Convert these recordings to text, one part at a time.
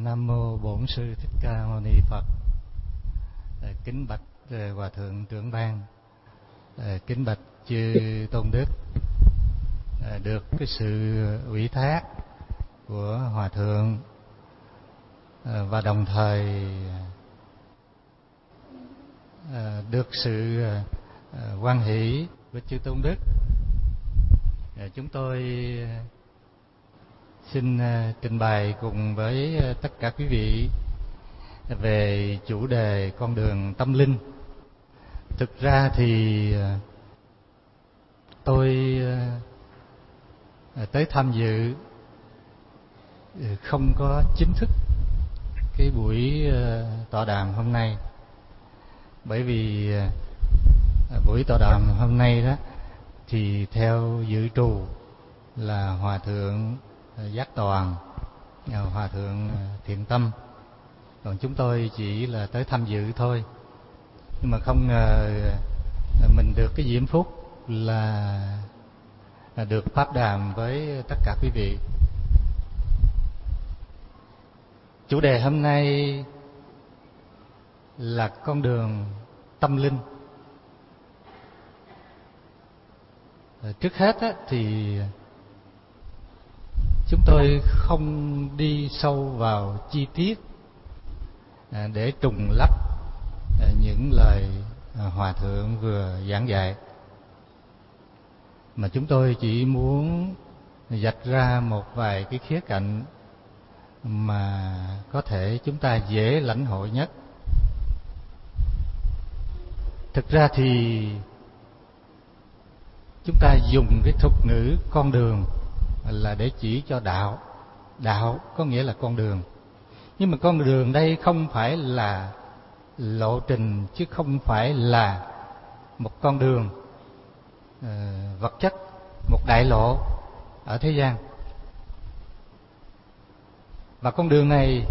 Nam mô Bổn Sư Thích Ca Mâu Ni Phật. Kính bạch Hòa thượng trưởng ban, kính bạch chư tôn đức. Được cái sự ủy thác của Hòa thượng và đồng thời được sự hoan hỷ với chư tôn đức, chúng tôi xin trình bày cùng với tất cả quý vị về chủ đề con đường tâm linh. Thực ra thì tôi tới tham dự không có chính thức cái buổi tọa đàm hôm nay, bởi vì buổi tọa đàm hôm nay đó thì theo dự trù là Hòa thượng Giác Toàn, Hòa thượng Thiện Tâm, còn chúng tôi chỉ là tới tham dự thôi. Nhưng mà không ngờ mình được cái diễm phúc là được pháp đàm với tất cả quý vị. Chủ đề hôm nay là con đường tâm linh. Trước hết thì chúng tôi không đi sâu vào chi tiết để trùng lắp những lời Hòa thượng vừa giảng dạy, mà chúng tôi chỉ muốn vạch ra một vài cái khía cạnh mà có thể chúng ta dễ lãnh hội nhất. Thực ra thì chúng ta dùng cái thuật ngữ con đường là để chỉ cho đạo. Đạo có nghĩa là con đường. Nhưng mà con đường đây không phải là lộ trình, chứ không phải là một con đường vật chất, một đại lộ ở thế gian. Và con đường này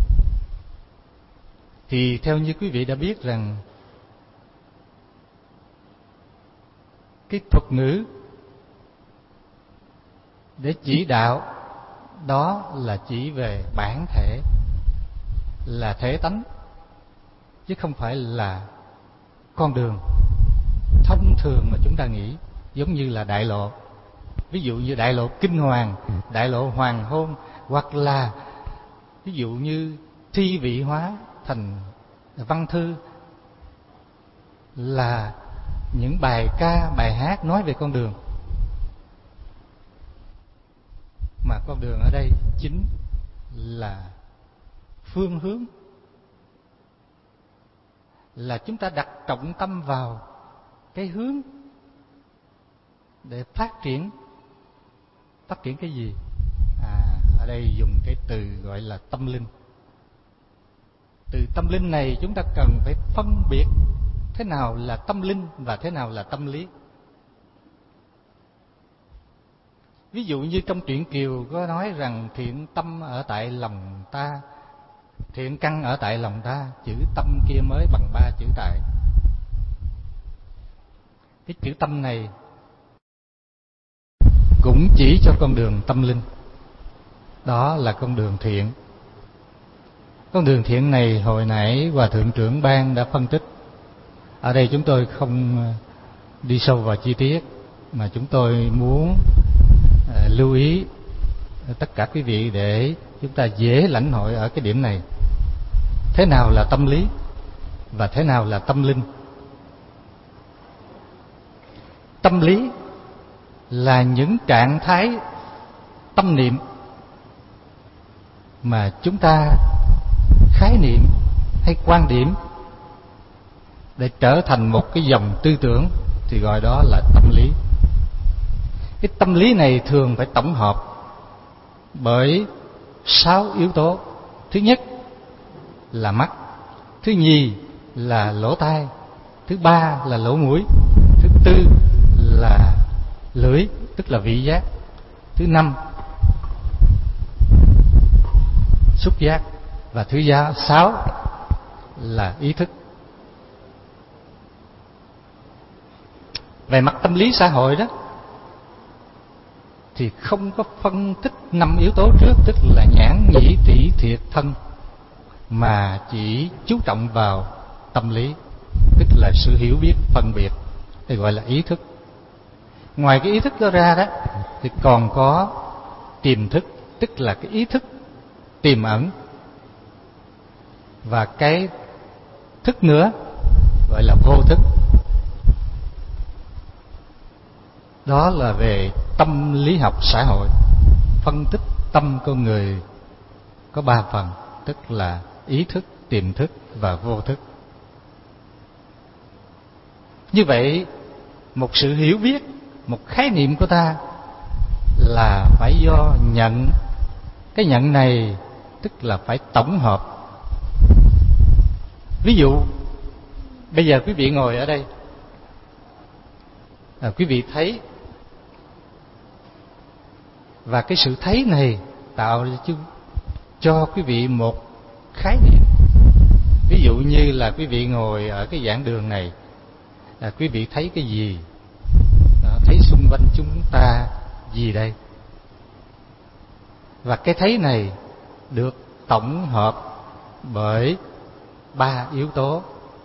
thì theo như quý vị đã biết rằng cái thuật ngữ để chỉ đạo đó là chỉ về bản thể, là thể tánh, chứ không phải là con đường thông thường mà chúng ta nghĩ, giống như là đại lộ. Ví dụ như đại lộ Kinh Hoàng, đại lộ Hoàng Hôn, hoặc là ví dụ như thi vị hóa thành văn thư, là những bài ca, bài hát nói về con đường. Mà con đường ở đây chính là phương hướng, là chúng ta đặt trọng tâm vào cái hướng để phát triển cái gì? Ở đây dùng cái từ gọi là tâm linh. Từ tâm linh này chúng ta cần phải phân biệt thế nào là tâm linh và thế nào là tâm lý. Ví dụ như trong truyện Kiều có nói rằng thiện tâm ở tại lòng ta, thiện căn ở tại lòng ta, chữ tâm kia mới bằng 3 chữ tài. Cái chữ tâm này cũng chỉ cho con đường tâm linh. Đó là con đường thiện. Con đường thiện này hồi nãy Hòa thượng trưởng ban đã phân tích. Ở đây chúng tôi không đi sâu vào chi tiết, mà chúng tôi muốn lưu ý tất cả quý vị để chúng ta dễ lãnh hội ở cái điểm này. Thế nào là tâm lý và thế nào là tâm linh? Tâm lý là những trạng thái tâm niệm mà chúng ta khái niệm hay quan điểm để trở thành một cái dòng tư tưởng, thì gọi đó là tâm lý. Cái tâm lý này thường phải tổng hợp bởi 6 yếu tố. Thứ nhất là mắt, thứ nhì là lỗ tai, thứ ba là lỗ mũi, thứ tư là lưỡi, tức là vị giác, thứ năm xúc giác, và thứ 6 là ý thức. Về mặt tâm lý xã hội đó, thì không có phân tích 5 yếu tố trước, tức là nhãn nhĩ tỷ thiệt thân, mà chỉ chú trọng vào tâm lý, tức là sự hiểu biết phân biệt, thì gọi là ý thức. Ngoài cái ý thức đó ra đó thì còn có tiềm thức, tức là cái ý thức tiềm ẩn, và cái thức nữa gọi là vô thức. Đó là về tâm lý học xã hội, phân tích tâm con người có 3 phần, tức là ý thức, tiềm thức và vô thức. Như vậy, một sự hiểu biết, một khái niệm của ta là phải do nhận. Cái nhận này tức là phải tổng hợp. Ví dụ, bây giờ quý vị ngồi ở đây, quý vị thấy, và cái sự thấy này tạo cho quý vị một khái niệm. Ví dụ như là quý vị ngồi ở cái giảng đường này, quý vị thấy cái gì? Thấy xung quanh chúng ta gì đây? Và cái thấy này được tổng hợp bởi 3 yếu tố.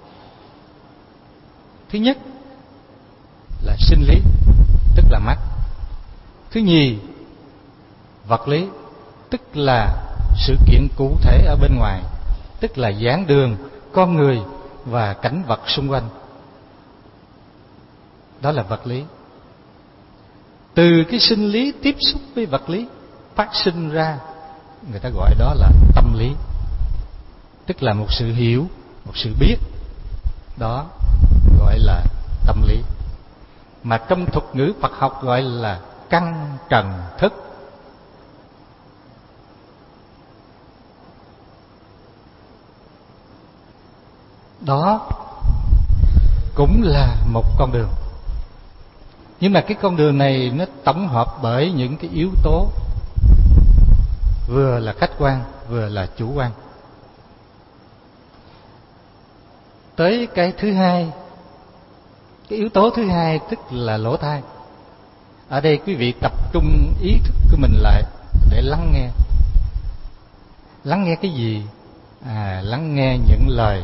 Thứ nhất là sinh lý, tức là mắt. Thứ nhì, vật lý, tức là sự kiện cụ thể ở bên ngoài, tức là giảng đường, con người và cảnh vật xung quanh. Đó là vật lý. Từ cái sinh lý tiếp xúc với vật lý phát sinh ra, người ta gọi đó là tâm lý, tức là một sự hiểu, một sự biết. Đó gọi là tâm lý, mà trong thuật ngữ Phật học gọi là căn trần thức. Đó cũng là một con đường. Nhưng mà cái con đường này nó tổng hợp bởi những cái yếu tố vừa là khách quan, vừa là chủ quan. Tới cái thứ hai, cái yếu tố thứ hai tức là lỗ tai. Ở đây quý vị tập trung ý thức của mình lại để lắng nghe. Lắng nghe cái gì? Lắng nghe những lời,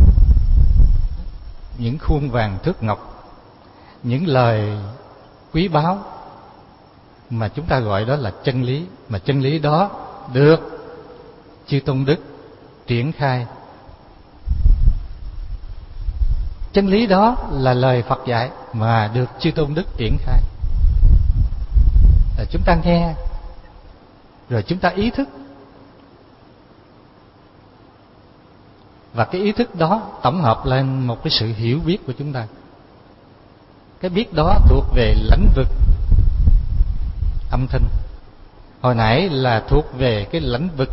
những khuôn vàng thước ngọc, những lời quý báu mà chúng ta gọi đó là chân lý. Mà chân lý đó được chư Tôn Đức triển khai. Chân lý đó là lời Phật dạy mà được chư Tôn Đức triển khai. Chúng ta nghe, rồi chúng ta ý thức, và cái ý thức đó tổng hợp lên một cái sự hiểu biết của chúng ta. Cái biết đó thuộc về lĩnh vực âm thanh. Hồi nãy là thuộc về cái lĩnh vực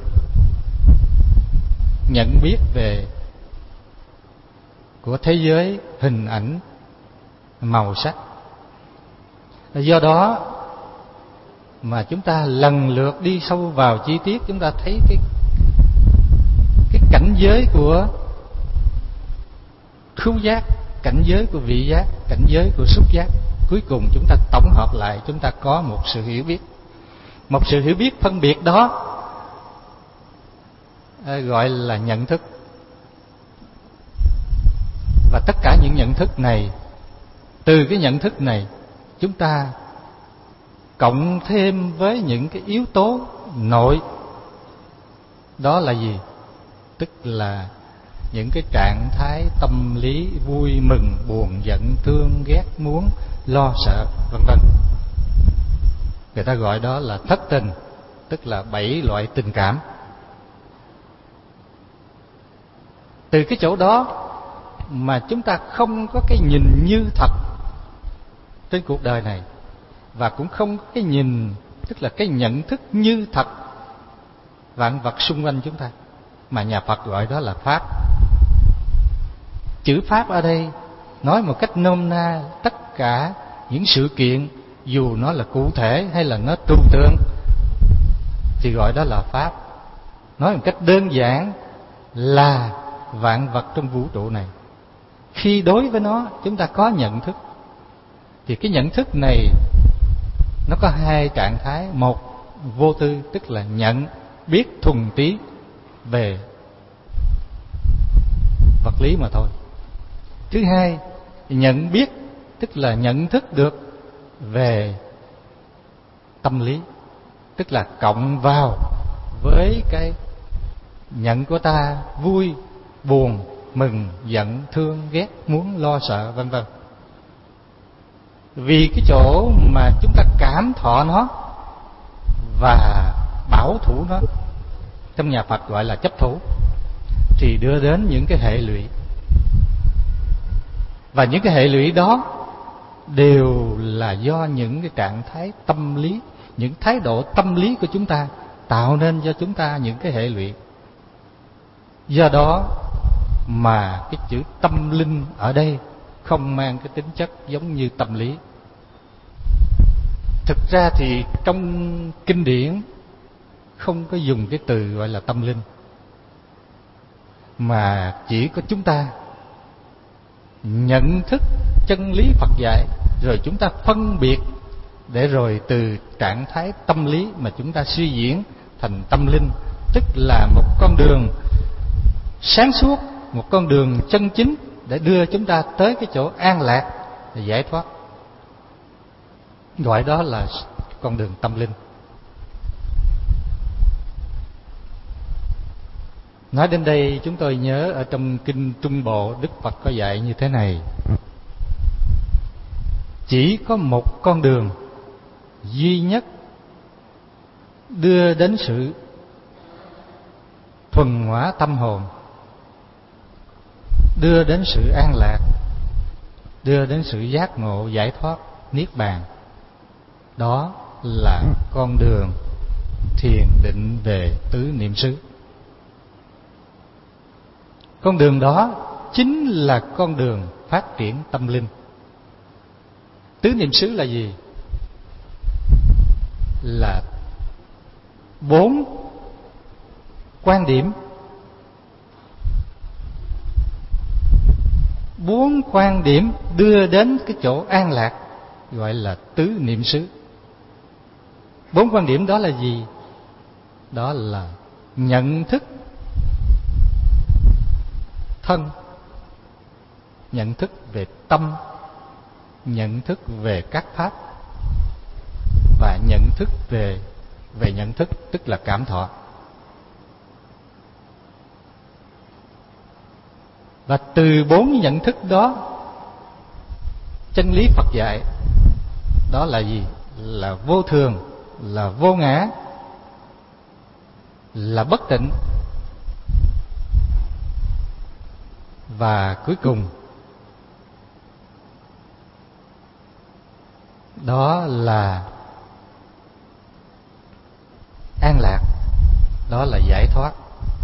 nhận biết về của thế giới hình ảnh, màu sắc. Do đó mà chúng ta lần lượt đi sâu vào chi tiết, chúng ta thấy cái cảnh giới của khứu giác, cảnh giới của vị giác, cảnh giới của xúc giác. Cuối cùng chúng ta tổng hợp lại, chúng ta có một sự hiểu biết. Một sự hiểu biết phân biệt đó gọi là nhận thức. Và tất cả những nhận thức này, từ cái nhận thức này chúng ta cộng thêm với những cái yếu tố nội. Đó là gì? Tức là những cái trạng thái tâm lý vui mừng, buồn, giận, thương, ghét, muốn, lo sợ, vân vân. Người ta gọi đó là thất tình, tức là 7 loại tình cảm. Từ cái chỗ đó mà chúng ta không có cái nhìn như thật trên cuộc đời này, và cũng không có cái nhìn, tức là cái nhận thức như thật vạn vật xung quanh chúng ta, mà nhà Phật gọi đó là Pháp. Chữ Pháp ở đây nói một cách nôm na, tất cả những sự kiện, dù nó là cụ thể hay là nó trừu tượng, thì gọi đó là Pháp. Nói một cách đơn giản là vạn vật trong vũ trụ này. Khi đối với nó chúng ta có nhận thức, thì cái nhận thức này nó có hai trạng thái. Một, vô tư, tức là nhận biết thuần túy về vật lý mà thôi. Thứ hai, nhận biết tức là nhận thức được về tâm lý, tức là cộng vào với cái nhận của ta, vui, buồn, mừng, giận, thương, ghét, muốn, lo, sợ, vân vân. Vì cái chỗ mà chúng ta cảm thọ nó và bảo thủ nó, trong nhà Phật gọi là chấp thủ, thì đưa đến những cái hệ lụy. Và những cái hệ lụy đó đều là do những cái trạng thái tâm lý, những thái độ tâm lý của chúng ta tạo nên cho chúng ta những cái hệ lụy. Do đó mà cái chữ tâm linh ở đây không mang cái tính chất giống như tâm lý. Thực ra thì trong kinh điển không có dùng cái từ gọi là tâm linh, mà chỉ có chúng ta nhận thức chân lý Phật dạy, rồi chúng ta phân biệt, để rồi từ trạng thái tâm lý mà chúng ta suy diễn thành tâm linh, tức là một con đường sáng suốt, một con đường chân chính để đưa chúng ta tới cái chỗ an lạc và giải thoát. Gọi đó là con đường tâm linh. Nói đến đây chúng tôi nhớ ở trong Kinh Trung Bộ, Đức Phật có dạy như thế này: chỉ có một con đường duy nhất đưa đến sự thuần hóa tâm hồn, đưa đến sự an lạc, đưa đến sự giác ngộ, giải thoát, niết bàn. Đó là con đường thiền định về tứ niệm xứ. Con đường đó chính là con đường phát triển tâm linh. Tứ niệm xứ là gì? Là 4 quan điểm, 4 quan điểm đưa đến cái chỗ an lạc, gọi là tứ niệm xứ. 4 quan điểm đó là gì? Đó là nhận thức thân, nhận thức về tâm, nhận thức về các pháp, và nhận thức về nhận thức tức là cảm thọ. Và từ 4 nhận thức đó, chân lý Phật dạy đó là gì? Là vô thường, là vô ngã, là bất tịnh, và cuối cùng đó là an lạc, đó là giải thoát.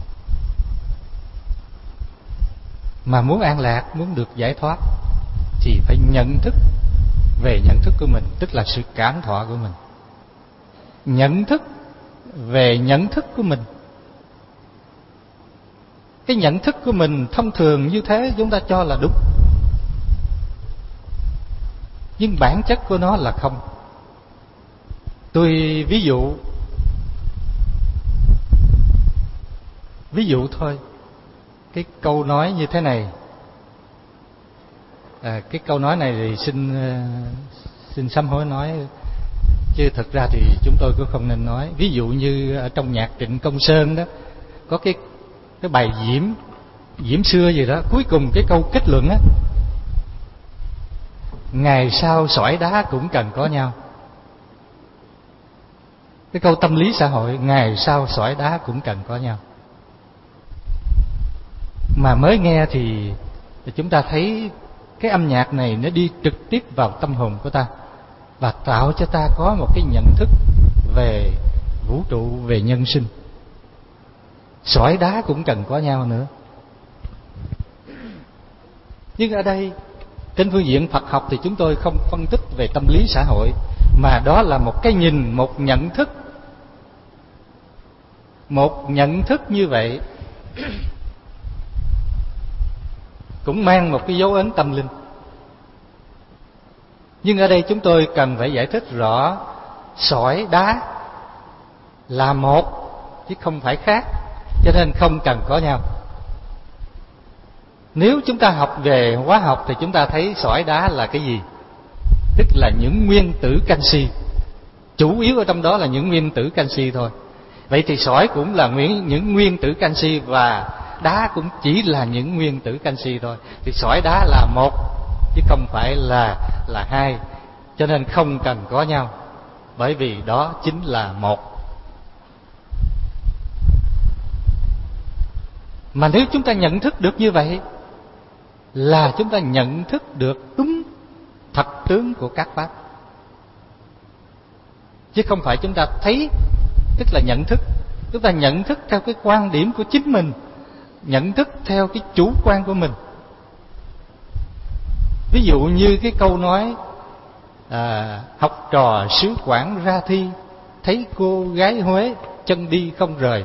Mà muốn an lạc, muốn được giải thoát thì phải nhận thức về nhận thức của mình, tức là sự cảm thọ của mình. Nhận thức về nhận thức của mình. Cái nhận thức của mình thông thường như thế chúng ta cho là đúng, nhưng bản chất của nó là không. Tôi ví dụ thôi. Cái câu nói như thế này, cái câu nói này thì xin sám hối nói, chứ thực ra thì chúng tôi cũng không nên nói. Ví dụ như ở trong nhạc Trịnh Công Sơn đó, có cái bài Diễm xưa gì đó, cuối cùng cái câu kết luận á: ngày sau sỏi đá cũng cần có nhau. Cái câu tâm lý xã hội, ngày sau sỏi đá cũng cần có nhau. Mà mới nghe thì chúng ta thấy cái âm nhạc này nó đi trực tiếp vào tâm hồn của ta, và tạo cho ta có một cái nhận thức về vũ trụ, về nhân sinh. Sỏi đá cũng cần có nhau nữa. Nhưng ở đây trên phương diện Phật học thì chúng tôi không phân tích về tâm lý xã hội, mà đó là một cái nhìn, một nhận thức. Một nhận thức như vậy cũng mang một cái dấu ấn tâm linh. Nhưng ở đây chúng tôi cần phải giải thích rõ sỏi đá là một chứ không phải khác, cho nên không cần có nhau. Nếu chúng ta học về hóa học thì chúng ta thấy sỏi đá là cái gì? Tức là những nguyên tử canxi. Chủ yếu ở trong đó là những nguyên tử canxi thôi. Vậy thì sỏi cũng là những nguyên tử canxi, và đá cũng chỉ là những nguyên tử canxi thôi. Thì sỏi đá là một chứ không phải là hai, cho nên không cần có nhau, bởi vì đó chính là một. Mà nếu chúng ta nhận thức được như vậy là chúng ta nhận thức được đúng thật tướng của các pháp, chứ không phải chúng ta thấy. Tức là nhận thức, chúng ta nhận thức theo cái quan điểm của chính mình, nhận thức theo cái chủ quan của mình. Ví dụ như cái câu nói học trò xứ Quảng ra thi, thấy cô gái Huế chân đi không rời.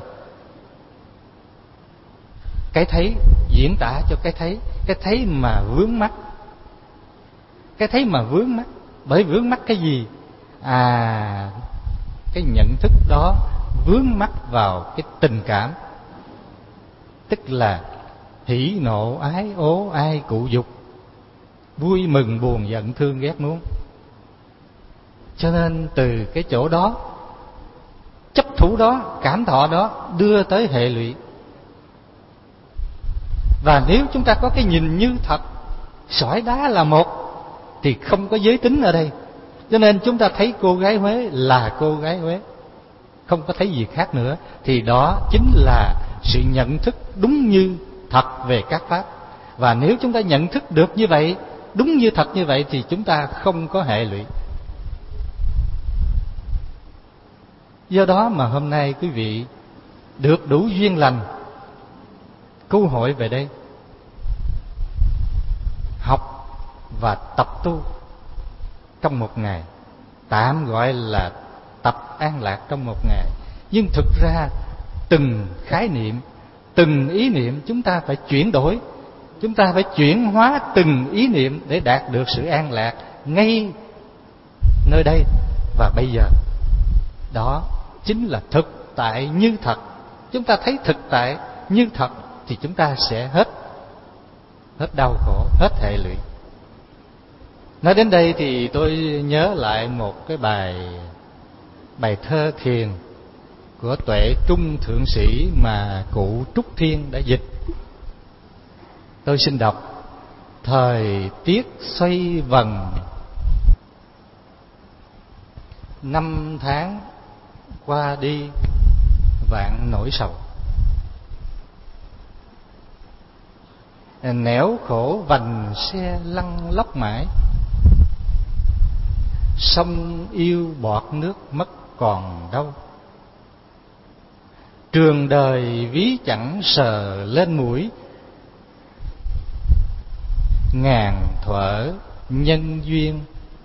Cái thấy diễn tả cho cái thấy mà vướng mắc. Cái thấy mà vướng mắc, bởi vướng mắc cái gì? Cái nhận thức đó vướng mắc vào cái tình cảm, tức là hỉ nộ ái ố ai cụ dục, vui mừng buồn giận thương ghét muốn. Cho nên từ cái chỗ đó, chấp thủ đó, cảm thọ đó đưa tới hệ lụy. Và nếu chúng ta có cái nhìn như thật, sỏi đá là một, thì không có giới tính ở đây. Cho nên chúng ta thấy cô gái Huế là cô gái Huế, không có thấy gì khác nữa. Thì đó chính là sự nhận thức đúng như thật về các pháp. Và nếu chúng ta nhận thức được như vậy, đúng như thật như vậy, thì chúng ta không có hệ lụy. Do đó mà hôm nay quý vị được đủ duyên lành cứu hội về đây học và tập tu trong một ngày, tạm gọi là tập an lạc trong một ngày. Nhưng thực ra từng khái niệm, từng ý niệm chúng ta phải chuyển đổi, chúng ta phải chuyển hóa từng ý niệm để đạt được sự an lạc ngay nơi đây và bây giờ. Đó chính là thực tại như thật. Chúng ta thấy thực tại như thật thì chúng ta sẽ hết đau khổ, hết hệ lụy. Nói đến đây thì tôi nhớ lại một cái bài thơ thiền của Tuệ Trung Thượng Sĩ mà cụ Trúc Thiên đã dịch. Tôi xin đọc: thời tiết xoay vần, năm tháng qua đi vạn nỗi sầu. Nẻo khổ vành xe lăn lóc mãi, sông yêu bọt nước mất còn đâu. Trường đời ví chẳng sờ lên mũi, ngàn thuở nhân duyên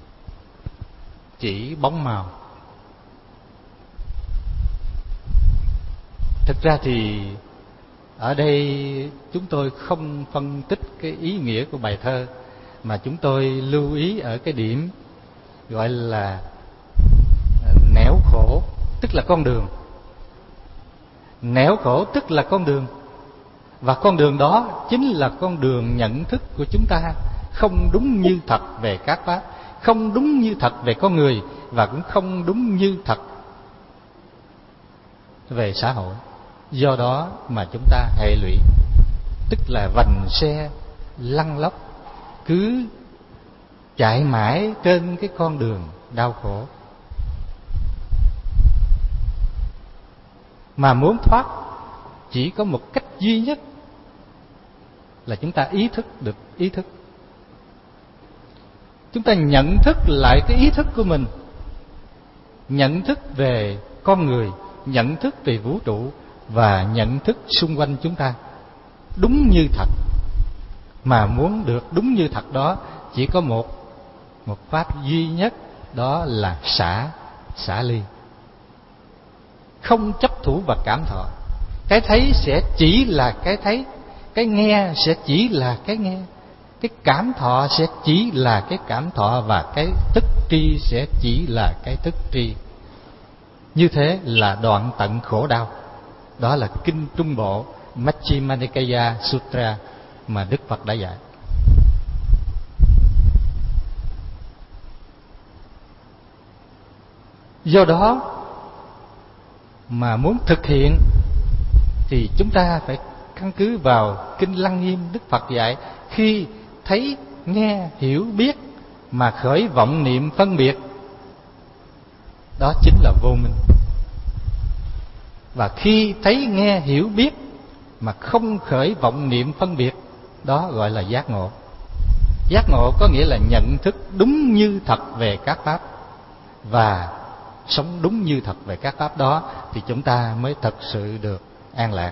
chỉ bóng màu. Thực ra thì ở đây chúng tôi không phân tích cái ý nghĩa của bài thơ, mà chúng tôi lưu ý ở cái điểm gọi là nẻo khổ, tức là con đường. Nẻo khổ tức là con đường, và con đường đó chính là con đường nhận thức của chúng ta không đúng như thật về các pháp, không đúng như thật về con người, và cũng không đúng như thật về xã hội. Do đó mà chúng ta hệ lụy, tức là vành xe lăn lóc, cứ chạy mãi trên cái con đường đau khổ. Mà muốn thoát chỉ có một cách duy nhất là chúng ta ý thức được ý thức. Chúng ta nhận thức lại cái ý thức của mình, nhận thức về con người, nhận thức về vũ trụ, và nhận thức xung quanh chúng ta đúng như thật. Mà muốn được đúng như thật đó chỉ có một pháp duy nhất, đó là xả ly. Không chấp thủ và cảm thọ. Cái thấy sẽ chỉ là cái thấy, cái nghe sẽ chỉ là cái nghe, cái cảm thọ sẽ chỉ là cái cảm thọ, và cái thức tri sẽ chỉ là cái thức tri. như thế là đoạn tận khổ đau. Đó là kinh Trung Bộ Majjhima Nikaya Sutra mà Đức Phật đã dạy. Do đó mà muốn thực hiện thì chúng ta phải căn cứ vào kinh Lăng Nghiêm Đức Phật dạy: khi thấy, nghe, hiểu, biết mà khởi vọng niệm phân biệt, đó chính là vô minh. Và khi thấy, nghe, hiểu, biết mà không khởi vọng niệm phân biệt, đó gọi là giác ngộ. Giác ngộ có nghĩa là nhận thức đúng như thật về các pháp và sống đúng như thật về các pháp đó, thì chúng ta mới thật sự được an lạc.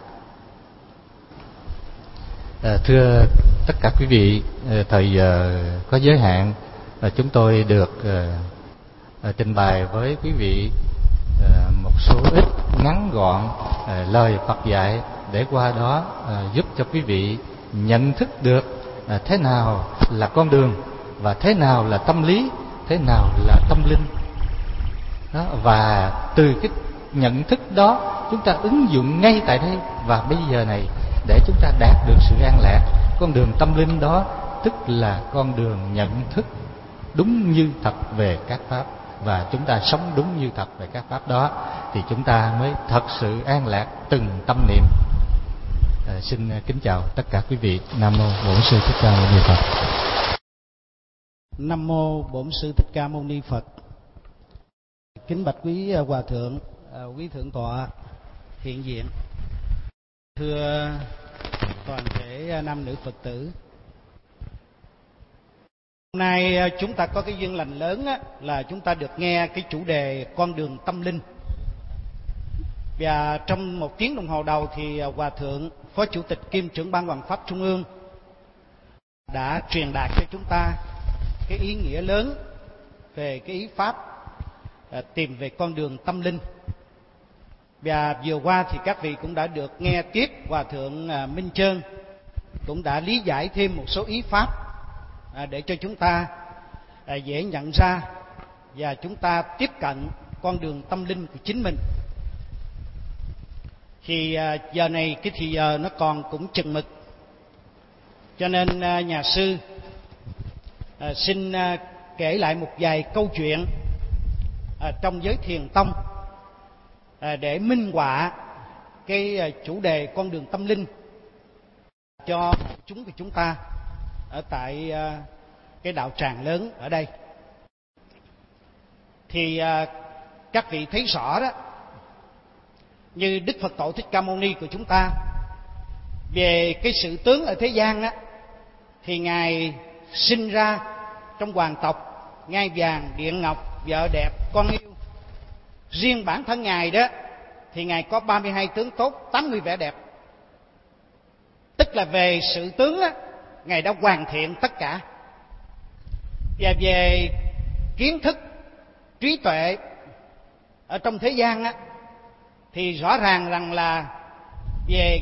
Thưa tất cả quý vị, thời giờ có giới hạn, chúng tôi được trình bày với quý vị một số ít ngắn gọn lời Phật dạy, để qua đó giúp cho quý vị nhận thức được thế nào là con đường, và thế nào là tâm lý, thế nào là tâm linh đó. Và từ cái nhận thức đó chúng ta ứng dụng ngay tại đây và bây giờ này để chúng ta đạt được sự an lạc. Con đường tâm linh đó tức là con đường nhận thức đúng như thật về các pháp, và chúng ta sống đúng như thật về các pháp đó thì chúng ta mới thật sự an lạc từng tâm niệm. Xin kính chào tất cả quý vị. Nam mô Bổn Sư Thích Ca Mâu Ni Phật. Nam mô Bổn Sư Thích Ca Mâu Ni Phật. Kính bạch quý hòa thượng, quý thượng tọa hiện diện, thưa toàn thể nam nữ Phật tử. Hôm nay chúng ta có cái duyên lành lớn là chúng ta được nghe cái chủ đề con đường tâm linh. Và trong 1 tiếng đồng hồ đầu thì hòa thượng Phó Chủ tịch kiêm trưởng ban Hoằng pháp Trung ương đã truyền đạt cho chúng ta cái ý nghĩa lớn về cái ý pháp tìm về con đường tâm linh. Và vừa qua thì các vị cũng đã được nghe tiếp hòa thượng Minh Trơn cũng đã lý giải thêm một số ý pháp để cho chúng ta dễ nhận ra và chúng ta tiếp cận con đường tâm linh của chính mình. Thì giờ này cái thì giờ nó còn cũng chừng mực, cho nên nhà sư xin kể lại một vài câu chuyện trong giới thiền tông để minh họa cái chủ đề con đường tâm linh cho chúng của chúng ta ở tại cái đạo tràng lớn ở đây. Thì các vị thấy rõ đó, như Đức Phật Tổ Thích Ca Mâu Ni của chúng ta, về cái sự tướng ở thế gian á, thì Ngài sinh ra trong hoàng tộc ngai vàng điện ngọc, vợ đẹp, con yêu. Riêng bản thân Ngài đó thì Ngài có 32 tướng tốt, 80 vẻ đẹp. Tức là về sự tướng á, Ngài đã hoàn thiện tất cả. Và về kiến thức, trí tuệ ở trong thế gian á, thì rõ ràng rằng là về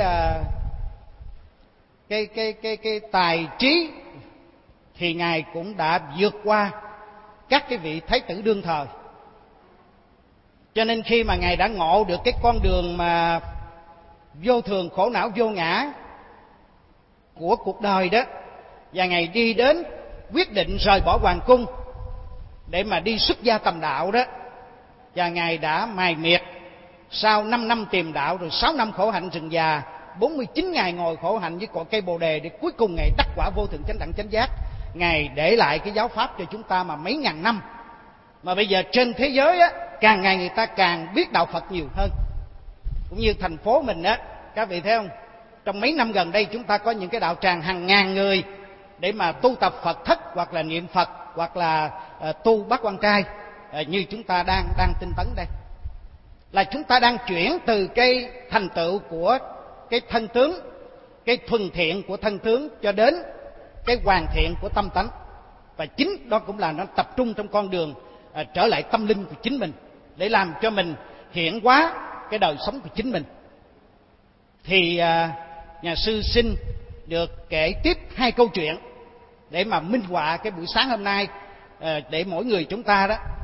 cái tài trí thì Ngài cũng đã vượt qua các cái vị thái tử đương thời. Cho nên khi mà Ngài đã ngộ được cái con đường mà vô thường, khổ não, vô ngã của cuộc đời đó, và Ngài đi đến quyết định rời bỏ hoàng cung để mà đi xuất gia tầm đạo đó, và Ngài đã mài miệt sau 5 năm tìm đạo, rồi 6 năm khổ hạnh rừng già, 49 ngày ngồi khổ hạnh với cội cây bồ đề, để cuối cùng Ngài đắc quả vô thượng chánh đẳng chánh giác. Ngài để lại cái giáo pháp cho chúng ta mà mấy ngàn năm. Mà bây giờ trên thế giới á, càng ngày người ta càng biết đạo Phật nhiều hơn. Cũng như thành phố mình á, các vị thấy không? Trong mấy năm gần đây chúng ta có những cái đạo tràng hàng ngàn người để mà tu tập Phật thất, hoặc là niệm Phật, hoặc là tu bát quan trai, như chúng ta đang tinh tấn đây. Là chúng ta đang chuyển từ cái thành tựu của cái thân tướng, cái thuần thiện của thân tướng, cho đến cái hoàn thiện của tâm tánh. Và chính đó cũng là nó tập trung trong con đường trở lại tâm linh của chính mình, để làm cho mình hiện hóa cái đời sống của chính mình. Thì nhà sư xin được kể tiếp 2 câu chuyện để mà minh họa cái buổi sáng hôm nay, để mỗi người chúng ta đó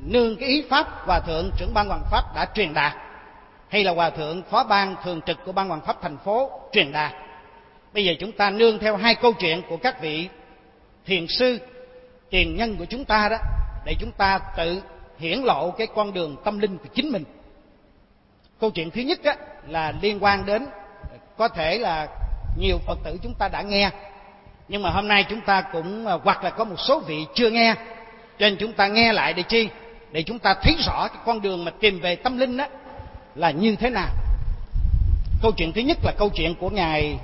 nương cái ý pháp Hòa thượng trưởng ban Hoàng pháp đã truyền đạt, hay là Hòa thượng phó ban thường trực của ban Hoàng pháp thành phố truyền đạt. Bây giờ chúng ta nương theo hai câu chuyện của các vị thiền sư tiền nhân của chúng ta đó, để chúng ta tự hiển lộ cái con đường tâm linh của chính mình. Câu chuyện thứ nhất á, là liên quan đến, có thể là nhiều Phật tử chúng ta đã nghe, nhưng mà hôm nay chúng ta cũng, hoặc là có một số vị chưa nghe, cho nên chúng ta nghe lại để chi? Để chúng ta thấy rõ cái con đường mà tìm về tâm linh đó là như thế nào. Câu chuyện thứ nhất là câu chuyện của Ngài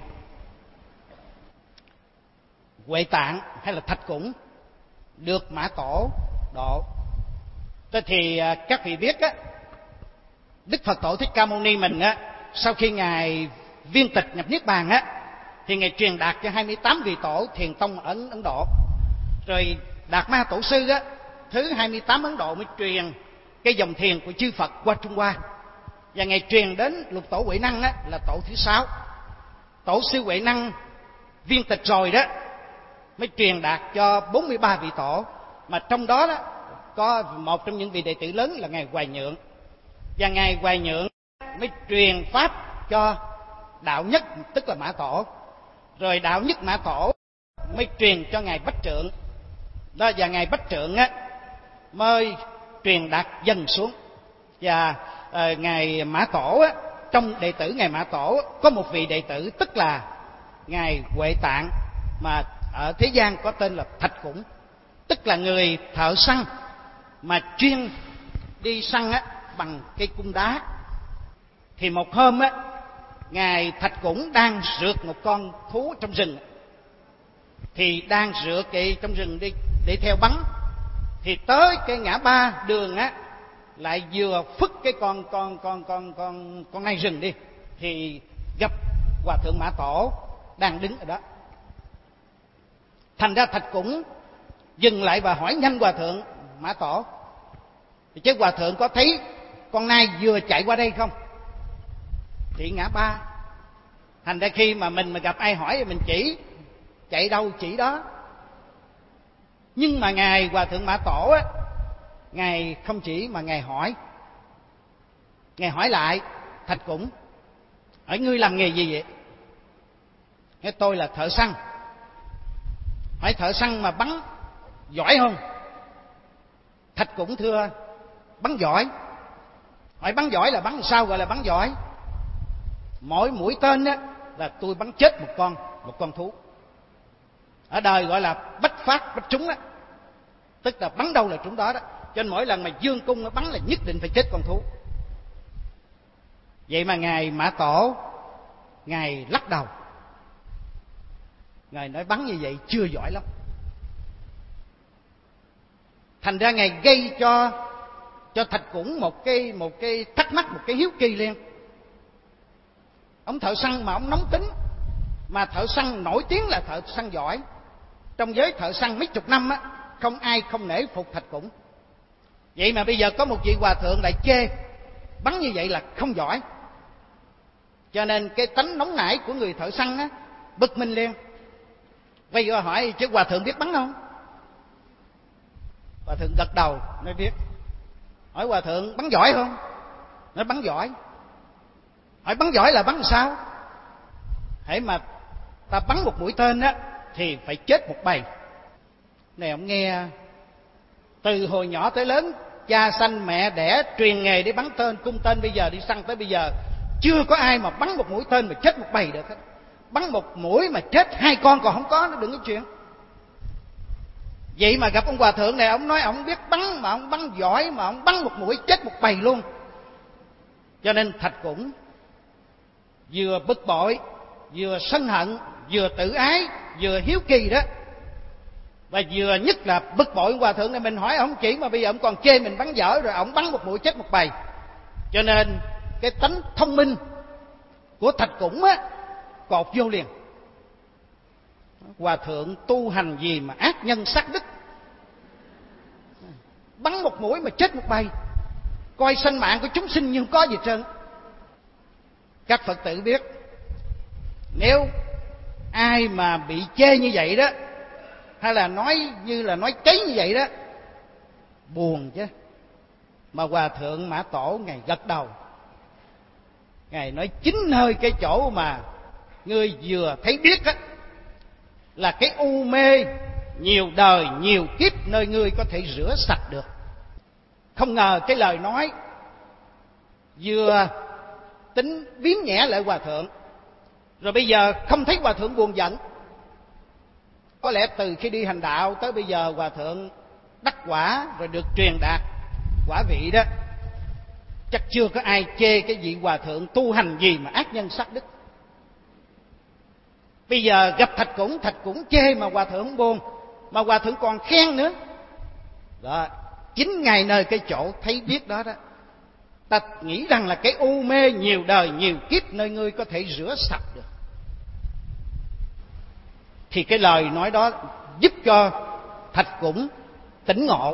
Huệ Tạng hay là Thạch Củng, được Mã Tổ độ. Thế thì các vị biết á, Đức Phật Tổ Thích Ca Mâu Ni mình á, sau khi Ngài viên tịch nhập Niết Bàn á, thì Ngài truyền đạt cho 28 vị tổ thiền tông ở Ấn Độ. Rồi Đạt Ma Tổ Sư á, thứ 28 Ấn Độ mới truyền cái dòng thiền của chư Phật qua Trung Hoa. Và Ngài truyền đến Lục Tổ Huệ Năng á, là tổ thứ 6. Tổ sư Huệ Năng viên tịch rồi đó, mới truyền đạt cho 43 vị tổ, mà trong đó đó có một trong những vị đệ tử lớn là Ngài Hoài Nhượng. Và Ngài Hoài Nhượng mới truyền pháp cho Đạo Nhất, tức là Mã Tổ. Rồi Đạo Nhất Mã Tổ mới truyền cho Ngài Bách Trượng đó, và Ngài Bách Trượng á mới truyền đạt dần xuống. Và Ngài Mã Tổ á, trong đệ tử Ngài Mã Tổ có một vị đệ tử, tức là Ngài Huệ Tạng, mà ở thế gian có tên là Thạch Củng, tức là người thợ săn mà chuyên đi săn á, bằng cây cung đá. Thì một hôm á, Ngài Thạch Củng đang rượt một con thú trong rừng, thì đang rượt cái trong rừng đi để theo bắn, thì tới cái ngã ba đường á, lại vừa phức cái con nai rừng đi, thì gặp Hòa thượng Mã Tổ đang đứng ở đó. Thành ra Thạch Củng dừng lại và hỏi nhanh Hòa thượng Mã Tổ, thì chứ Hòa thượng có thấy con nai vừa chạy qua đây không? Chỉ ngã ba. Thành ra khi mà mình gặp ai hỏi thì mình chỉ, chạy đâu chỉ đó. Nhưng mà Ngài Hòa thượng Mã Tổ á, Ngài không chỉ mà Ngài hỏi. Ngài hỏi lại Thạch Củng, hỏi ngươi làm nghề gì vậy? Nói tôi là thợ săn. Hỏi thợ săn mà bắn giỏi không? Thạch Củng thưa, bắn giỏi. Hỏi bắn giỏi là bắn sao gọi là bắn giỏi? Mỗi mũi tên á là tôi bắn chết một con thú. Ở đời gọi là bách phát bách trúng á, tức là bắn đâu là trúng đó đó. Cho nên mỗi lần mà dương cung nó bắn là nhất định phải chết con thú. Vậy mà Ngài Mã Tổ, Ngài lắc đầu, Ngài nói bắn như vậy chưa giỏi lắm. Thành ra Ngài gây cho Thạch Củng một cái thắc mắc, một cái hiếu kỳ liền. Ông thợ săn mà ông nóng tính, mà thợ săn nổi tiếng là thợ săn giỏi. Trong giới thợ săn mấy chục năm á, không ai không nể phục Thạch Củng. Vậy mà bây giờ có một vị hòa thượng lại chê bắn như vậy là không giỏi. Cho nên cái tánh nóng nảy của người thợ săn á, bực mình liền. Bây giờ hỏi chứ hòa thượng biết bắn không? Hòa thượng gật đầu nói biết. Hỏi hòa thượng bắn giỏi không? Nói bắn giỏi. Hỏi bắn giỏi là bắn sao? Hễ mà ta bắn một mũi tên á thì phải chết một bầy. Này ông nghe, từ hồi nhỏ tới lớn, cha sanh mẹ đẻ truyền nghề đi bắn tên, cung tên, bây giờ đi săn tới bây giờ chưa có ai mà bắn một mũi tên mà chết một bầy được hết. Bắn một mũi mà chết 2 con còn không có, nó đừng có chuyện. Vậy mà gặp ông hòa thượng này, ông nói ông biết bắn, mà ông bắn giỏi, mà ông bắn một mũi chết một bầy luôn. Cho nên Thạch Củng vừa bực bội, vừa sân hận, vừa tự ái, vừa hiếu kỳ đó. Và vừa nhất là bực bội hòa thượng này, mình hỏi ông chỉ mà bây giờ ông còn chê mình bắn dở, rồi ông bắn một mũi chết một bầy. Cho nên cái tánh thông minh của Thạch Củng á, cột vô liền. Hòa thượng tu hành gì mà ác nhân sát đức, bắn một mũi mà chết một bầy, coi sanh mạng của chúng sinh nhưng có gì trơn. Các Phật tử biết, nếu ai mà bị chê như vậy đó, hay là nói như là nói cháy như vậy đó, buồn chứ. Mà Hòa Thượng Mã Tổ Ngài gật đầu, Ngài nói chính nơi cái chỗ mà ngươi vừa thấy biết á, là cái u mê nhiều đời nhiều kiếp nơi ngươi có thể rửa sạch được. Không ngờ cái lời nói vừa tính biếm nhẹ lại Hòa Thượng, rồi bây giờ không thấy Hòa Thượng buồn giận. Có lẽ từ khi đi hành đạo tới bây giờ Hòa Thượng đắc quả rồi được truyền đạt quả vị đó, chắc chưa có ai chê cái vị Hòa Thượng tu hành gì mà ác nhân sát đức. Bây giờ gặp Thạch Cũng chê mà Hòa Thượng không buồn, mà Hòa Thượng còn khen nữa. Đó, chính Ngài nơi cái chỗ thấy biết đó đó, ta nghĩ rằng là cái u mê nhiều đời nhiều kiếp nơi ngươi có thể rửa sạch được. Thì cái lời nói đó giúp cho Thạch Cũng tỉnh ngộ,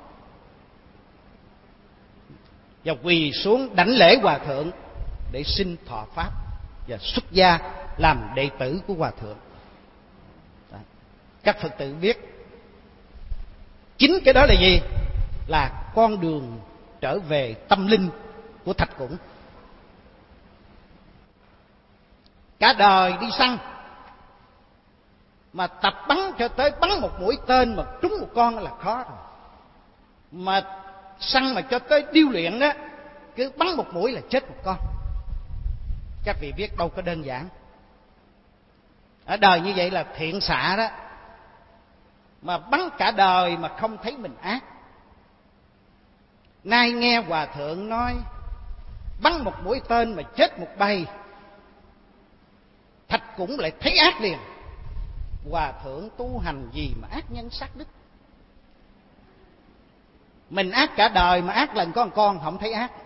và quỳ xuống đảnh lễ Hòa Thượng để xin thọ pháp và xuất gia làm đệ tử của Hòa Thượng. Đó. Các Phật tử biết chính cái đó là gì? Là con đường trở về tâm linh của Thạch Cũng. Cả đời đi săn mà tập bắn cho tới bắn một mũi tên mà trúng một con là khó rồi. Mà săn mà cho tới điêu luyện đó, cứ bắn một mũi là chết một con. Các vị biết đâu có đơn giản. Ở đời như vậy là thiện xạ đó, mà bắn cả đời mà không thấy mình ác. Nay nghe Hòa Thượng nói bắn một mũi tên mà chết một bầy, Thạch Cũng lại thấy ác liền. Hòa Thượng tu hành gì mà ác nhân sát đức? Mình ác cả đời mà ác lần có một con không thấy ác.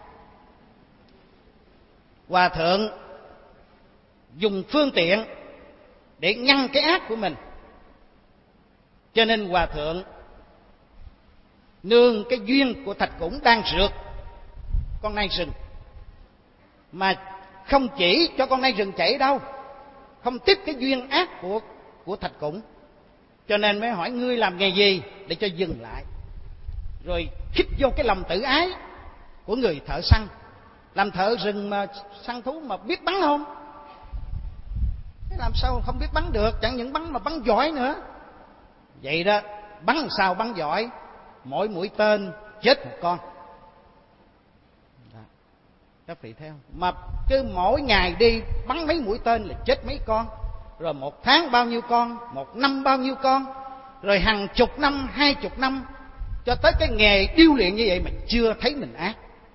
Hòa Thượng dùng phương tiện để ngăn cái ác của mình, cho nên Hòa Thượng nương cái duyên của Thạch Cũng đang rượt con nai rừng, mà không chỉ cho con nai rừng chạy đâu, không tiếp cái duyên ác của Thạch Cũng, cho nên mới hỏi ngươi làm nghề gì để cho dừng lại. Rồi khích vô cái lòng tự ái của người thợ săn. Làm thợ rừng mà săn thú mà biết bắn không? Làm sao không biết bắn được? Chẳng những bắn mà bắn giỏi nữa. Vậy đó, bắn làm sao bắn giỏi? Mỗi mũi tên chết một con. Đó. Các vị thấy không? Mà cứ mỗi ngày đi bắn mấy mũi tên là chết mấy con. Rồi một tháng bao nhiêu con, một năm bao nhiêu con, rồi hàng chục năm, 20 năm, cho tới cái nghề điêu luyện như vậy mà chưa thấy mình ác.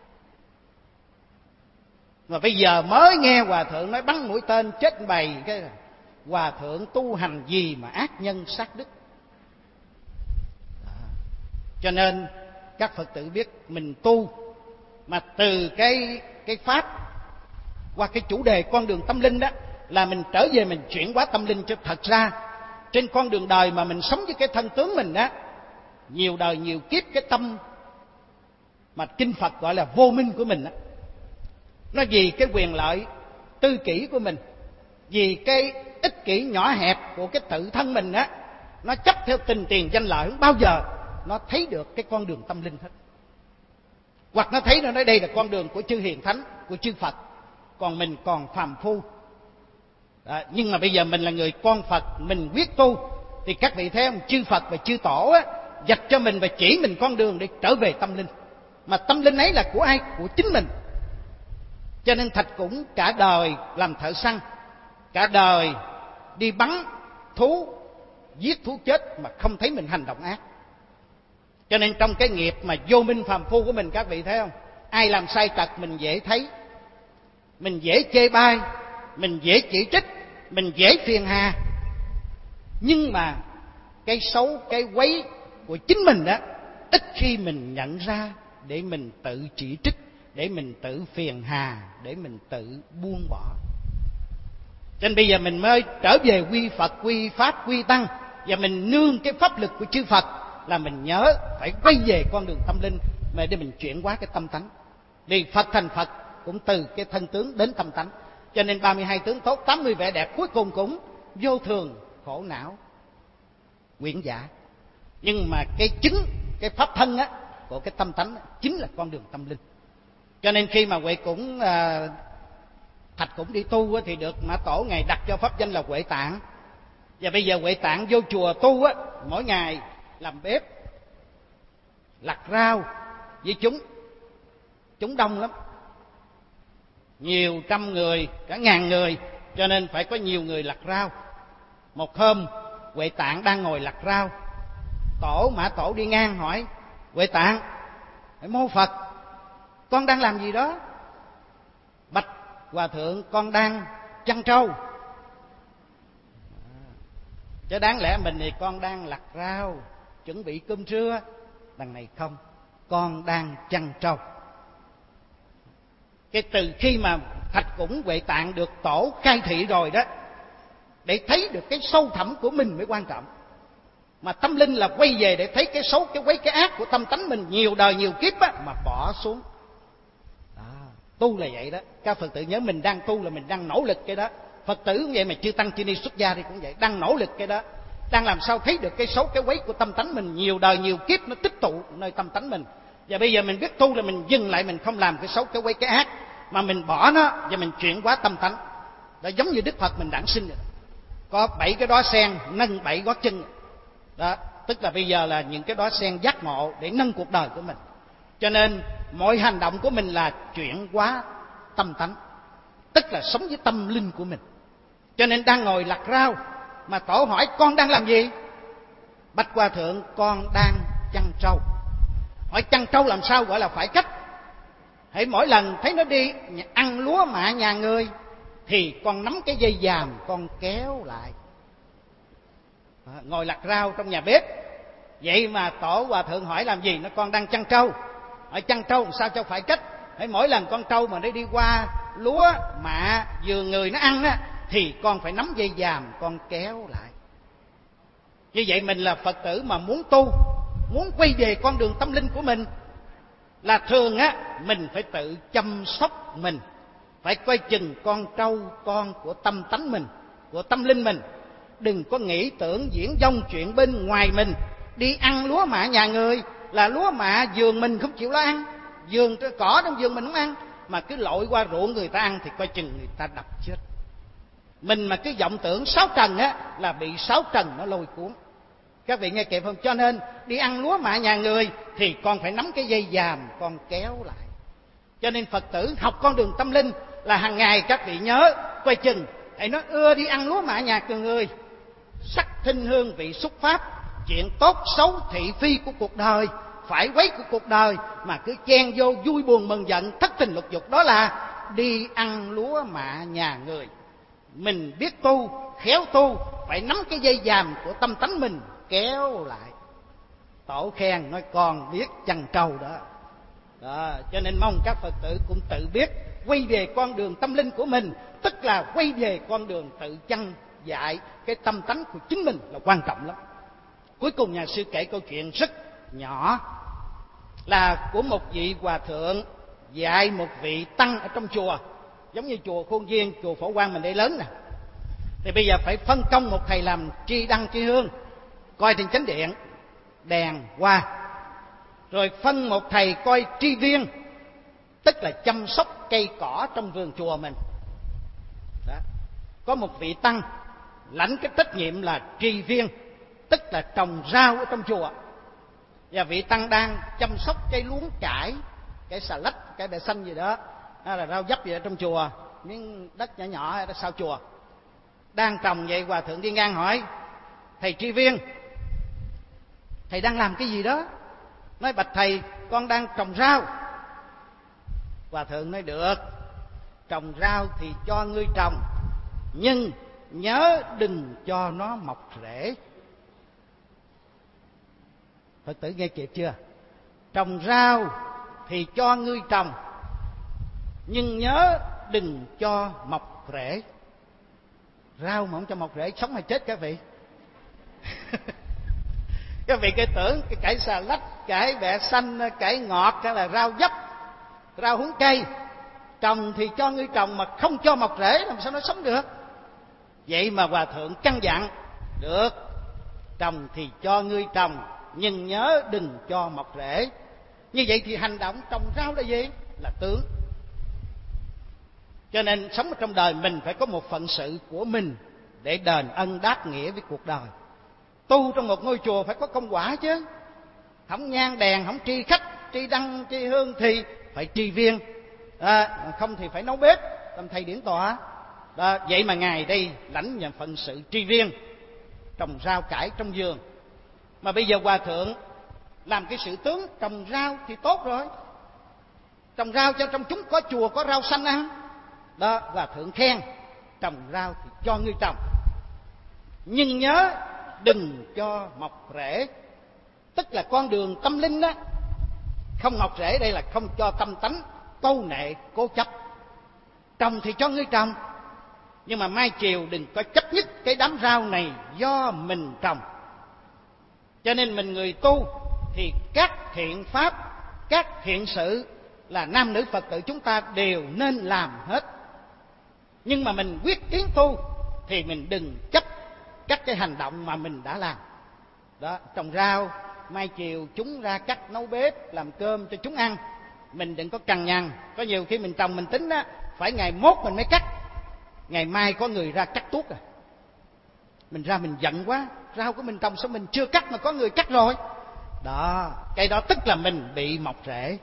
Mà bây giờ mới nghe Hòa Thượng nói bắn mũi tên chết bầy, cái Hòa Thượng tu hành gì mà ác nhân sát đức. Đó. Cho nên các Phật tử biết mình tu mà từ cái pháp qua cái chủ đề con đường tâm linh đó, là mình trở về mình chuyển hóa tâm linh. Cho thật ra trên con đường đời mà mình sống với cái thân tướng mình á, nhiều đời nhiều kiếp, cái tâm mà kinh Phật gọi là vô minh của mình á, nó vì cái quyền lợi tư kỷ của mình, vì cái ích kỷ nhỏ hẹp của cái tự thân mình á, nó chấp theo tình tiền danh lợi, không bao giờ nó thấy được cái con đường tâm linh hết. Hoặc nó thấy nó nói đây là con đường của chư hiền thánh, của chư Phật, còn mình còn phàm phu. Đó, nhưng mà bây giờ mình là người con Phật, mình quyết tu, thì các vị thấy không, chư Phật và chư Tổ á, dạch cho mình và chỉ mình con đường để trở về tâm linh. Mà tâm linh ấy là của ai? Của chính mình. Cho nên Thạch Cũng cả đời làm thợ săn, cả đời đi bắn thú, giết thú chết mà không thấy mình hành động ác. Cho nên trong cái nghiệp mà vô minh phàm phu của mình, các vị thấy không, ai làm sai trật mình dễ thấy, mình dễ chê bai, mình dễ chỉ trích, mình dễ phiền hà. Nhưng mà cái xấu, cái quấy của chính mình đó, ít khi mình nhận ra để mình tự chỉ trích, để mình tự phiền hà, để mình tự buông bỏ. Cho nên bây giờ mình mới trở về quy Phật, quy Pháp, quy Tăng, và mình nương cái pháp lực của chư Phật, là mình nhớ phải quay về con đường tâm linh mà để mình chuyển hóa cái tâm tánh. Vì Phật thành Phật cũng từ cái thân tướng đến tâm tánh. Cho nên 32 tướng tốt, 80 vẻ đẹp, cuối cùng cũng vô thường, khổ não, quyển giả. Nhưng mà cái chứng, cái pháp thân á của cái tâm tánh chính là con đường tâm linh. Cho nên khi mà Huệ Cũng Thạch Cũng đi tu thì được Mã Tổ ngài đặt cho pháp danh là Huệ Tạng. Và bây giờ Huệ Tạng vô chùa tu mỗi ngày làm bếp, lặt rau với chúng đông lắm, nhiều trăm người, cả ngàn người, cho nên phải có nhiều người lặt rau. Một hôm Huệ Tạng đang ngồi lặt rau, Mã Tổ đi ngang hỏi: Huệ Tạng, hãy mô Phật, con đang làm gì đó? Bạch Hòa Thượng, con đang chăn trâu. Chứ đáng lẽ mình thì con đang lặt rau chuẩn bị cơm trưa, đằng này không, con đang chăn trâu. Cái từ khi mà Thạch Cũng Huệ Tạng được Tổ khai thị rồi đó, để thấy được cái sâu thẳm của mình mới quan trọng. Mà tâm linh là quay về để thấy cái xấu, cái quấy, cái ác của tâm tánh mình nhiều đời nhiều kiếp mà bỏ xuống. Tu là vậy đó. Các Phật tử nhớ, mình đang tu là mình đang nỗ lực cái đó. Phật tử cũng vậy, mà chư tăng chư ni xuất gia thì cũng vậy, đang nỗ lực cái đó, đang làm sao thấy được cái xấu cái quấy của tâm tánh mình nhiều đời nhiều kiếp nó tích tụ nơi tâm tánh mình. Và bây giờ mình biết tu là mình dừng lại, mình không làm cái xấu cái quấy cái ác, mà mình bỏ nó và mình chuyển hóa tâm tánh. Đó, giống như Đức Phật mình đản sinh rồi, có 7 cái đóa sen nâng 7 gót chân đó, tức là bây giờ là những cái đóa sen giác ngộ để nâng cuộc đời của mình. Cho nên mọi hành động của mình là chuyển hóa tâm tánh, tức là sống với tâm linh của mình. Cho nên đang ngồi lặt rau mà Tổ hỏi: con đang làm gì? Bạch Hòa Thượng, con đang chăn trâu. Hỏi chăn trâu làm sao gọi là phải cách? Hãy mỗi lần thấy nó đi ăn lúa mạ nhà người thì con nắm cái dây dàm con kéo lại. Ngồi lặt rau trong nhà bếp, vậy mà Tổ Hòa Thượng hỏi làm gì? Nó con đang chăn trâu. Hỏi chăn trâu làm sao cho phải cách? Hãy mỗi lần con trâu mà nó đi qua lúa mạ vườn người nó ăn thì con phải nắm dây dàm con kéo lại. Như vậy mình là Phật tử mà muốn tu, muốn quay về con đường tâm linh của mình, là thường mình phải tự chăm sóc mình, phải coi chừng con trâu con của tâm tánh mình, của tâm linh mình. Đừng có nghĩ tưởng diễn dông chuyện bên ngoài mình. Đi ăn lúa mạ nhà người là lúa mạ vườn mình không chịu lo ăn, vườn cỏ trong vườn mình không ăn, mà cứ lội qua ruộng người ta ăn thì coi chừng người ta đập chết. Mình mà cứ vọng tưởng sáu trần là bị sáu trần nó lôi cuốn. Các vị nghe kịp không? Cho nên đi ăn lúa mạ nhà người thì con phải nắm cái dây dàm con kéo lại. Cho nên Phật tử học con đường tâm linh là hàng ngày các vị nhớ coi chừng. Hãy nói ưa đi ăn lúa mạ nhà người, sắc thinh hương vị xúc pháp, chuyện tốt xấu thị phi của cuộc đời, phải quấy của cuộc đời, mà cứ chen vô vui buồn mừng giận thất tình lục dục, đó là đi ăn lúa mạ nhà người. Mình biết tu, khéo tu, phải nắm cái dây dàm của tâm tánh mình kéo lại. Tổ khen nói con biết chăn trâu đó. Cho nên mong các Phật tử cũng tự biết quay về con đường tâm linh của mình, tức là quay về con đường tự chăn dạy cái tâm tánh của chính mình là quan trọng lắm. Cuối cùng nhà sư kể câu chuyện rất nhỏ, là của một vị hòa thượng dạy một vị tăng ở trong chùa, giống như chùa Khuôn Viên, chùa Phổ Quang mình đây lớn nè. Thì bây giờ phải phân công một thầy làm tri đăng tri hương, coi trên chánh điện đèn hoa, rồi phân một thầy coi tri viên, tức là chăm sóc cây cỏ trong vườn chùa mình đó. Có một vị tăng lãnh cái trách nhiệm là tri viên, tức là trồng rau ở trong chùa, và vị tăng đang chăm sóc cây luống cải, cây xà lách, cây bẹ xanh gì đó, hay là rau dấp gì ở trong chùa, miếng đất nhỏ nhỏ ở sau chùa đang trồng. Vậy hòa thượng đi ngang hỏi: thầy tri viên, thầy đang làm cái gì đó? Nói bạch thầy, con đang trồng rau. Hòa thượng nói: được, trồng rau thì cho ngươi trồng, nhưng nhớ đừng cho nó mọc rễ. Phật tử nghe kịp chưa? Trồng rau thì cho ngươi trồng, nhưng nhớ đừng cho mọc rễ. Rau mà không cho mọc rễ sống hay chết các vị? Các vị cái tưởng cái cải xà lách, cải bẹ xanh, cải ngọt hay là rau dấp, rau húng cây, trồng thì cho ngươi trồng mà không cho mọc rễ làm sao nó sống được? Vậy mà hòa thượng căn dặn: được, trồng thì cho ngươi trồng, nhưng nhớ đừng cho mọc rễ. Như vậy thì hành động trồng rau là gì? Là tướng. Cho nên sống ở trong đời mình phải có một phận sự của mình để đền ân đáp nghĩa với cuộc đời. Tu trong một ngôi chùa phải có công quả chứ. Không nhang đèn, không tri khách, tri đăng, tri hương thì phải tri viên. Không thì phải nấu bếp, làm thầy điển tọa. Vậy mà Ngài đây lãnh nhận phận sự tri viên, trồng rau cải trong vườn. Mà bây giờ Hòa Thượng làm cái sự tướng trồng rau thì tốt rồi. Trồng rau cho trong chúng có chùa có rau xanh ăn. Đó, Hòa Thượng khen, trồng rau thì cho ngươi trồng, nhưng nhớ đừng cho mọc rễ. Tức là con đường tâm linh đó, không mọc rễ đây là không cho tâm tánh câu nệ cố chấp. Trồng thì cho ngươi trồng, nhưng mà mai chiều đừng có chấp nhất cái đám rau này do mình trồng. Cho nên mình người tu thì các thiện pháp, các thiện sự là nam nữ Phật tử chúng ta đều nên làm hết. Nhưng mà mình quyết tiến tu thì mình đừng chấp các cái hành động mà mình đã làm. Đó, trồng rau, mai chiều chúng ra cắt nấu bếp, làm cơm cho chúng ăn. Mình đừng có cằn nhằn. Có nhiều khi mình trồng mình tính á, phải ngày mốt mình mới cắt, ngày mai có người ra cắt tuốt à. Mình ra mình giận quá, rau của mình trồng sao mình chưa cắt mà có người cắt rồi. Đó, cái đó tức là mình bị mọc rễ.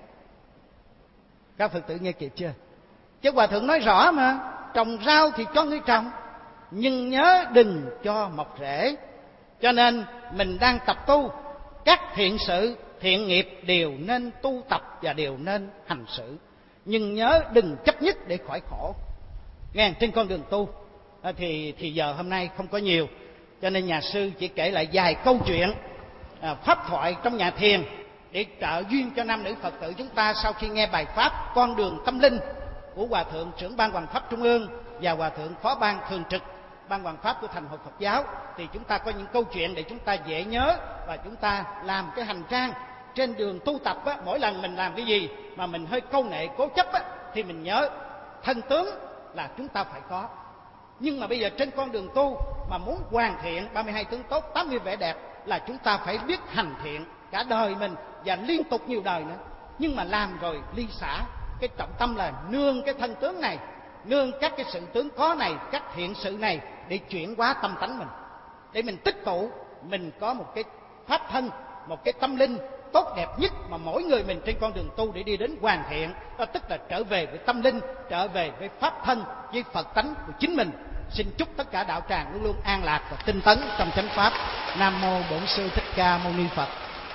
Các Phật tử nghe kịp chưa? Chứ Hòa Thượng nói rõ mà, trồng rau thì cho ngươi trồng, nhưng nhớ đừng cho mọc rễ. Cho nên mình đang tập tu, các thiện sự, thiện nghiệp đều nên tu tập và đều nên hành xử. Nhưng nhớ đừng chấp nhất để khỏi khổ. Nghe, trên con đường tu thì giờ hôm nay không có nhiều, cho nên nhà sư chỉ kể lại vài câu chuyện pháp thoại trong nhà thiền để trợ duyên cho nam nữ Phật tử chúng ta sau khi nghe bài pháp Con đường tâm linh của Hòa Thượng trưởng ban Hoằng Pháp Trung ương và Hòa Thượng phó ban thường trực ban Hoằng Pháp của Thành Hội Phật giáo, thì chúng ta có những câu chuyện để chúng ta dễ nhớ và chúng ta làm cái hành trang trên đường tu tập á. Mỗi lần mình làm cái gì mà mình hơi câu nệ cố chấp á, thì mình nhớ thân tướng là chúng ta phải có. Nhưng mà bây giờ trên con đường tu mà muốn hoàn thiện 32 tướng tốt, 80 vẻ đẹp là chúng ta phải biết hành thiện cả đời mình và liên tục nhiều đời nữa. Nhưng mà làm rồi ly xả, cái trọng tâm là nương cái thân tướng này, nương các cái sự tướng có này, các thiện sự này để chuyển hóa tâm tánh mình, để mình tích tụ, mình có một cái pháp thân, một cái tâm linh tốt đẹp nhất mà mỗi người mình trên con đường tu để đi đến hoàn thiện. Đó tức là trở về với tâm linh, trở về với pháp thân, với Phật tánh của chính mình. Xin chúc tất cả đạo tràng luôn luôn an lạc và tinh tấn trong chánh pháp. Nam mô Bổn Sư Thích Ca Mâu Ni Phật.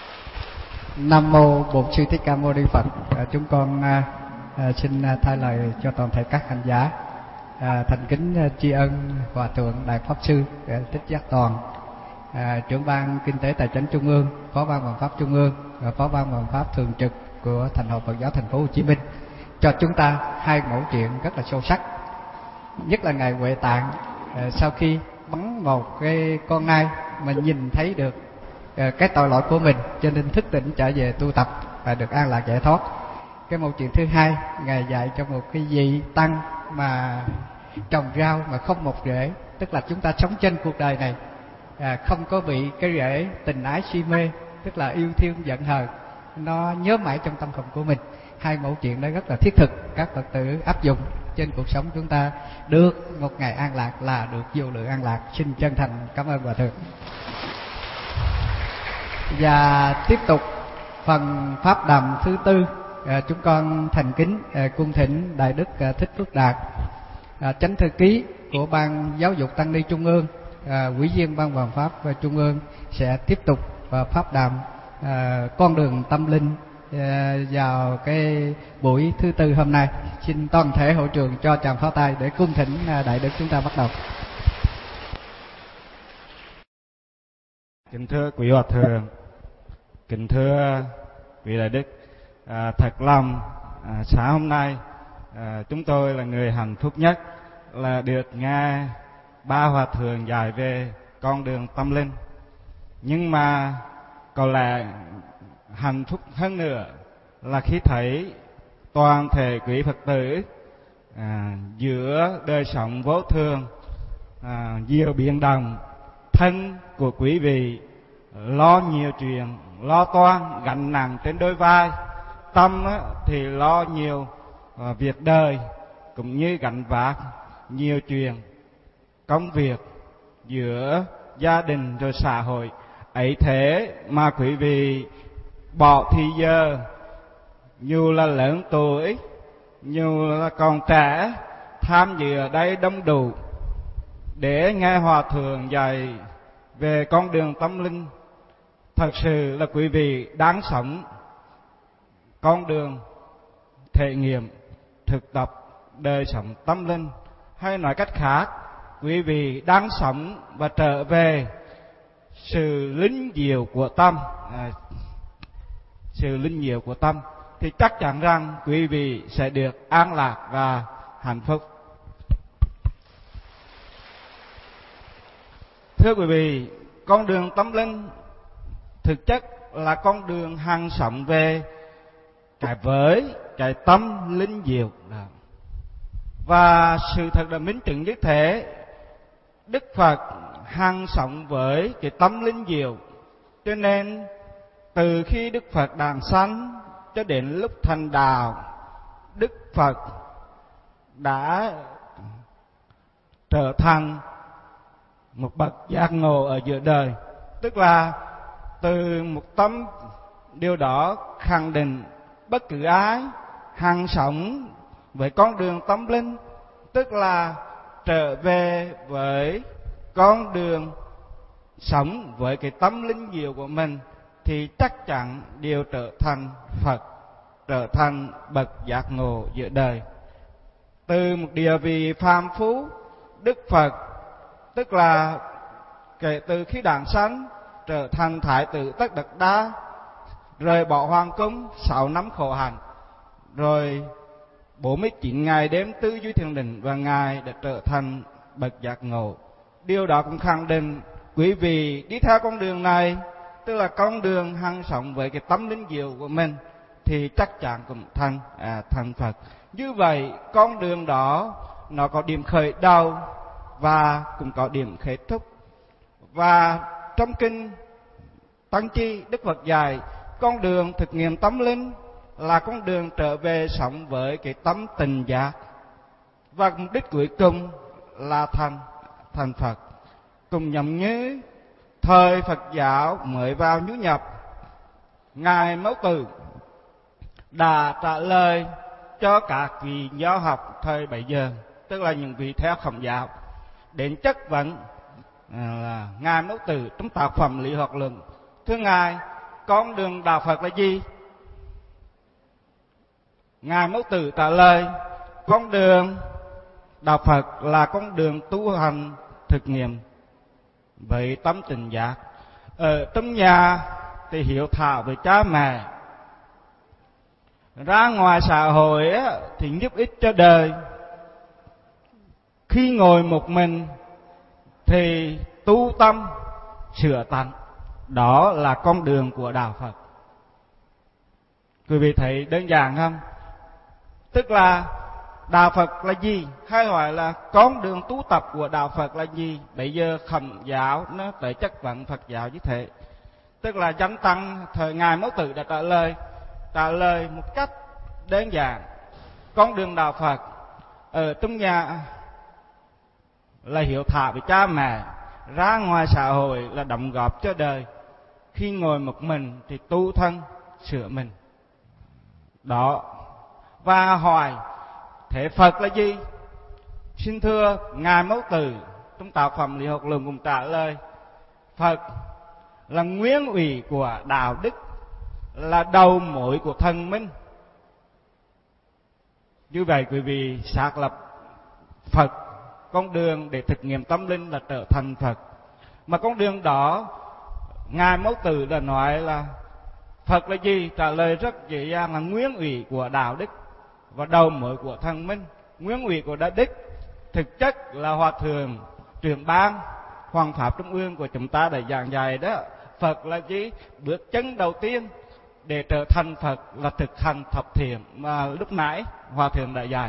Nam mô Bổn Sư Thích Ca Mâu Ni Phật. Chúng con xin thay lời cho toàn thể các hành giả thành kính tri ân Hòa Thượng Đại Pháp Sư Thích Giác Toàn, trưởng ban Kinh tế Tài chánh Trung ương, phó ban Hoằng Pháp Trung ương và phó ban Hoằng Pháp thường trực của Thành Hội Phật giáo Thành phố Hồ Chí Minh cho chúng ta hai mẫu chuyện rất là sâu sắc. Nhất là ngài Huệ Tạng sau khi bắn một cái con nai mà nhìn thấy được cái tội lỗi của mình, cho nên thức tỉnh trở về tu tập và được an lạc giải thoát. Cái mẫu chuyện thứ hai, ngài dạy cho một cái vị tăng mà trồng rau mà không mọc rễ, tức là chúng ta sống trên cuộc đời này không có bị cái rễ tình ái si mê, tức là yêu thương giận hờn nó nhớ mãi trong tâm hồn của mình. Hai mẫu chuyện đó rất là thiết thực, các Phật tử áp dụng trên cuộc sống chúng ta được một ngày an lạc là được vô lượng an lạc. Xin chân thành cảm ơn Hòa Thượng. Và tiếp tục phần pháp đàm thứ tư, chúng con thành kính cung thỉnh Đại Đức Thích Phước Đạt, Chánh Thư ký của Ban Giáo dục Tăng ni Trung ương, Ủy viên Ban Hoằng Pháp Trung ương sẽ tiếp tục pháp đàm con đường tâm linh vào cái buổi thứ tư hôm nay. Xin toàn thể hội trường cho tràng pháo tay để cung thỉnh Đại Đức chúng ta bắt đầu. Kính thưa quý Hòa Thượng, kính thưa quý Đại Đức, thật lòng sáng hôm nay chúng tôi là người hạnh phúc nhất là được nghe ba Hòa Thượng dạy về con đường tâm linh. Nhưng mà có lẽ hạnh phúc hơn nữa là khi thấy toàn thể quý Phật tử giữa đời sống vô thường, nhiều biến động, thân của quý vị lo nhiều chuyện, lo toan, gánh nặng trên đôi vai, tâm thì lo nhiều việc đời, cũng như gánh vác nhiều chuyện công việc giữa gia đình rồi xã hội. Ấy thế mà quý vị bỏ thì giờ, dù là lớn tuổi, dù là còn trẻ, tham dự ở đây đông đủ để nghe hòa thượng dạy về con đường tâm linh. Thật sự là quý vị đang sống con đường thể nghiệm thực tập đời sống tâm linh, hay nói cách khác, quý vị đang sống và trở về sự linh diệu của tâm. Sự linh diệu của tâm thì chắc chắn rằng quý vị sẽ được an lạc và hạnh phúc. Thưa quý vị, con đường tâm linh thực chất là con đường hàng sống về cái tâm linh diệu. Và sự thật là minh chứng như thế. Đức Phật hàng sống với cái tâm linh diệu, cho nên từ khi Đức Phật đản sanh cho đến lúc thành đạo, Đức Phật đã trở thành một bậc giác ngộ ở giữa đời. Tức là từ một tâm điều đó khẳng định bất cứ ai hàng sống với con đường tâm linh, tức là trở về với con đường sống với cái tâm linh diệu của mình, thì chắc chắn đều trở thành Phật, trở thành bậc giác ngộ giữa đời. Từ một địa vị phàm phu, Đức Phật tức là kể từ khi đản sanh trở thành Thái tử Tất Đạt Đa, rời bỏ hoàng cung 6 năm khổ hạnh, rồi 49 ngày đêm tư duy thiền định, và Ngài đã trở thành bậc giác ngộ. Điều đó cũng khẳng định quý vị đi theo con đường này, tức là con đường hằng sống với cái tâm linh diệu của mình, thì chắc chắn cũng thành Phật. Như vậy con đường đó nó có điểm khởi đầu và cũng có điểm kết thúc. Và trong kinh Tăng Chi, Đức Phật dạy con đường thực nghiệm tâm linh là con đường trở về sống với cái tâm tình giác, và mục đích cuối cùng là thành Phật. Cùng nhầm như thời Phật giáo mới vào nhu nhập, Ngài Mẫu Tử đã trả lời cho các vị nho học thời bấy giờ, tức là những vị theo Khổng giáo, đến chất vấn là Ngài Mẫu Tử trong tác phẩm Lý Hoạt Luận: thưa Ngài, con đường đạo Phật là gì? Ngài Mẫu Tử trả lời: con đường đạo Phật là con đường tu hành thực nghiệm với tâm tình giác. Ở trong nhà thì hiếu thảo với cha mẹ, ra ngoài xã hội thì giúp ích cho đời, khi ngồi một mình thì tu tâm sửa tánh. Đó là con đường của đạo Phật. Quý vị thấy đơn giản không? Tức là đạo Phật là gì? Hay hỏi là con đường tu tập của đạo Phật là gì? Bây giờ Khổng giáo nó tới chất vấn Phật giáo như thế. Tức là chánh tăng thời Ngài Mẫu Tử đã trả lời một cách đơn giản. Con đường đạo Phật ở trong nhà là hiếu thảo với cha mẹ, ra ngoài xã hội là đóng góp cho đời, khi ngồi một mình thì tu thân sửa mình. Đó. Và hỏi thế Phật là gì? Xin thưa Ngài Mẫu Tử trong tác phẩm Lý Hoạt Luận cũng trả lời: Phật là nguyên ủy của đạo đức, là đầu mối của thần minh. Như vậy quý vị xác lập Phật, con đường để thực nghiệm tâm linh là trở thành Phật. Mà con đường đó Ngài Mẫu Tử đã nói là Phật là gì? Trả lời rất dễ dàng là nguyên ủy của đạo đức và đầu mối của thần minh. Nguyên ủy của đạo đức thực chất là Hòa Thượng Trưởng Ban Hoàng Pháp Trung ương của chúng ta đã giảng dạy đó. Phật là gì? Bước chân đầu tiên để trở thành Phật là thực hành thập thiện mà lúc nãy Hòa Thượng đã dạy.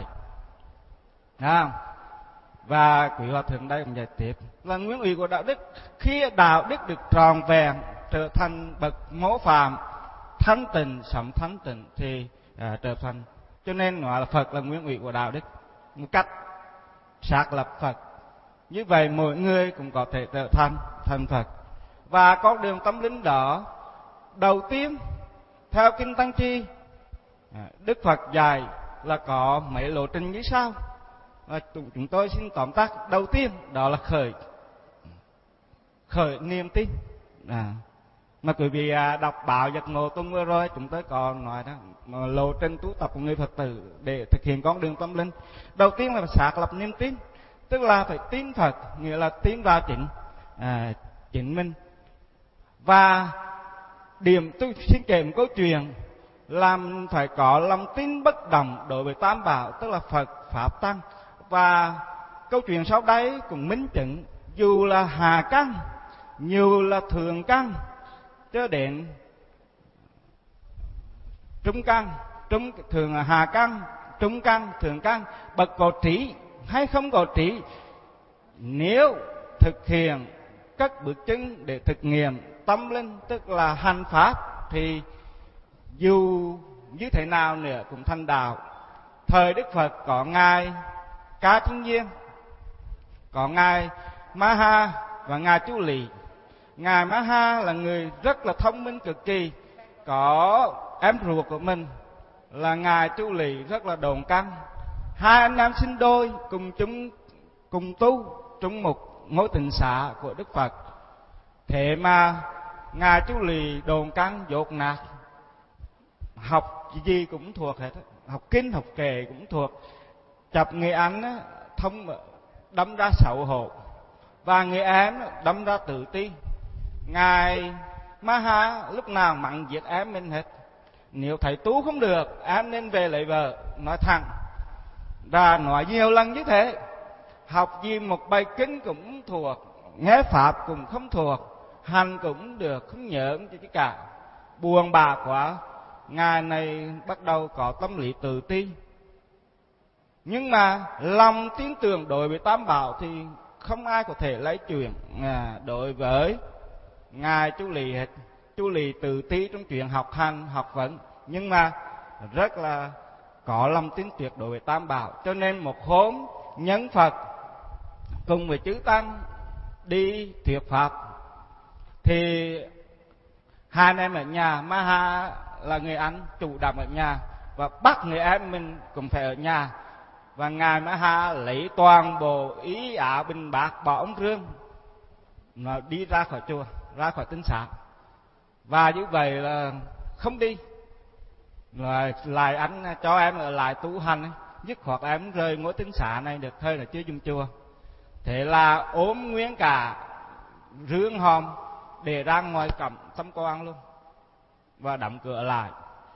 Và quý Hòa Thượng đây cũng dạy tiếp là nguyên ủy của đạo đức. Khi đạo đức được tròn vẹn, trở thành bậc mẫu phàm, thanh tịnh, sống thanh tịnh thì trở thành. Cho nên nói là Phật là nguyên ủy của đạo đức, một cách xác lập Phật. Như vậy mỗi người cũng có thể trở thành Phật. Và con đường tâm linh đó, đầu tiên theo kinh Tăng Chi, Đức Phật dạy là có mấy lộ trình như sau. Chúng tôi xin tóm tắt. Đầu tiên đó là khởi niềm tin. Mà quý vị đọc báo Giác Ngộ tuần vừa rồi, chúng tôi còn nói đó, lộ trình tu tập của người Phật tử để thực hiện con đường tâm linh. Đầu tiên là xác lập niềm tin, tức là phải tin Phật, nghĩa là tin vào chính mình. Và tôi xin kể một câu chuyện làm phải có lòng tin bất động đối với Tam Bảo, tức là Phật, Pháp, Tăng. Và câu chuyện sau đây cũng minh chứng dù là hạ căn, dù là thượng căn, cho đến trung căn, thường là hạ căn, trung căn, thượng căn, bậc có trí hay không có trí, nếu thực hiện các bước chân để thực nghiệm tâm linh, tức là hành pháp, thì dù như thế nào nữa cũng thành đạo. Thời Đức Phật có ngài Ca Chân Nhiên, có ngài Ma Ha và ngài Chú Lị. Ngài Ma Ha là người rất là thông minh cực kỳ, có em ruột của mình là ngài Chú Lị rất là đồn căn. Hai anh em sinh đôi cùng tu trong một ngôi tịnh xá của Đức Phật. Thế mà ngài Chú Lị đồn căn dột nạt, học gì cũng thuộc hết, học kinh học kệ cũng thuộc. Chập người anh đâm ra xấu hổ, và người em đâm ra tự ti. Ngài Ma Ha lúc nào mặn giết em mình hết. Nếu thầy tu không được, em nên về lấy vợ, nói thẳng. Và nói nhiều lần như thế. Học gì một bài kinh cũng thuộc, nghe pháp cũng không thuộc, hành cũng được, không nhớ gì cả. Buồn bã quá, ngài này bắt đầu có tâm lý tự ti. Nhưng mà lòng tin tưởng đối với Tam Bảo thì không ai có thể lấy chuyện đối với ngài Chú Lị hết. Chú Lị tự ti trong chuyện học hành, học vấn, nhưng mà rất là có lòng tin tuyệt đối với Tam Bảo. Cho nên một hôm nhân Phật cùng với chư Tăng đi thuyết pháp, thì hai anh em ở nhà, Ma Ha là người anh chủ động ở nhà, và bắt người em mình cũng phải ở nhà. Và ngài Ma Ha lấy toàn bộ ý ả bình bạc, bỏ ống rương, nó đi ra khỏi chùa, ra khỏi tinh xá. Và như vậy là không đi, rồi lại anh cho em ở lại tu hành, dứt khoát em rời ngôi tinh xá này được thôi là chưa dùng chùa. Thế là ốm nguyên cả rương hòm để ra ngoài cổng Tâm Quan luôn, và đóng cửa lại.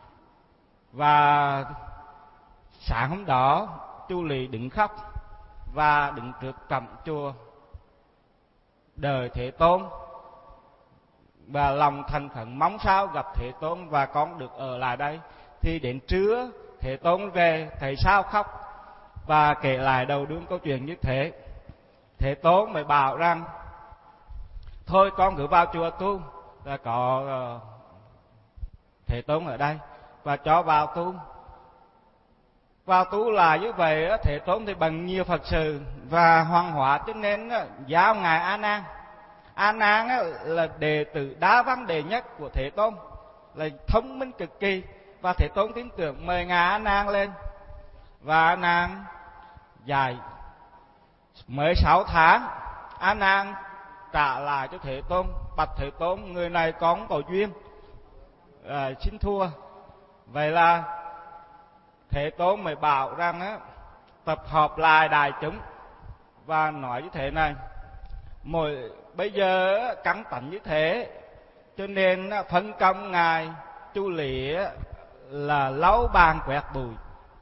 Và sáng hôm đó Chú Lị đứng khóc và đứng trước cổng chùa đời Thế Tôn, và lòng thành khẩn mong sao gặp Thế Tôn và con được ở lại đây. Thì đến trưa Thế Tôn về, thấy sao khóc và kể lại đầu đuôi câu chuyện như thế. Thế Tôn mới bảo rằng thôi con cứ vào chùa tu, là có Thế Tôn ở đây và cho vào tu. Vào tu là như vậy. Thế Tôn thì bằng nhiều Phật sự và hoàng hóa, cho nên giáo ngài A Nan. A Nan là đệ tử đa văn đệ nhất của Thế Tôn, là thông minh cực kỳ, và Thế Tôn tin tưởng mời ngài A Nan lên. Và A Nan dạy mới 6 tháng, A Nan trả lại cho Thế Tôn, bạch Thế Tôn người này con có duyên, xin thua. Vậy là Thế Tôn mới bảo rằng tập hợp lại đại chúng và nói như thế này: bây giờ căng tánh như thế, cho nên phân công ngài Chú Lị là lau bàn quét bụi,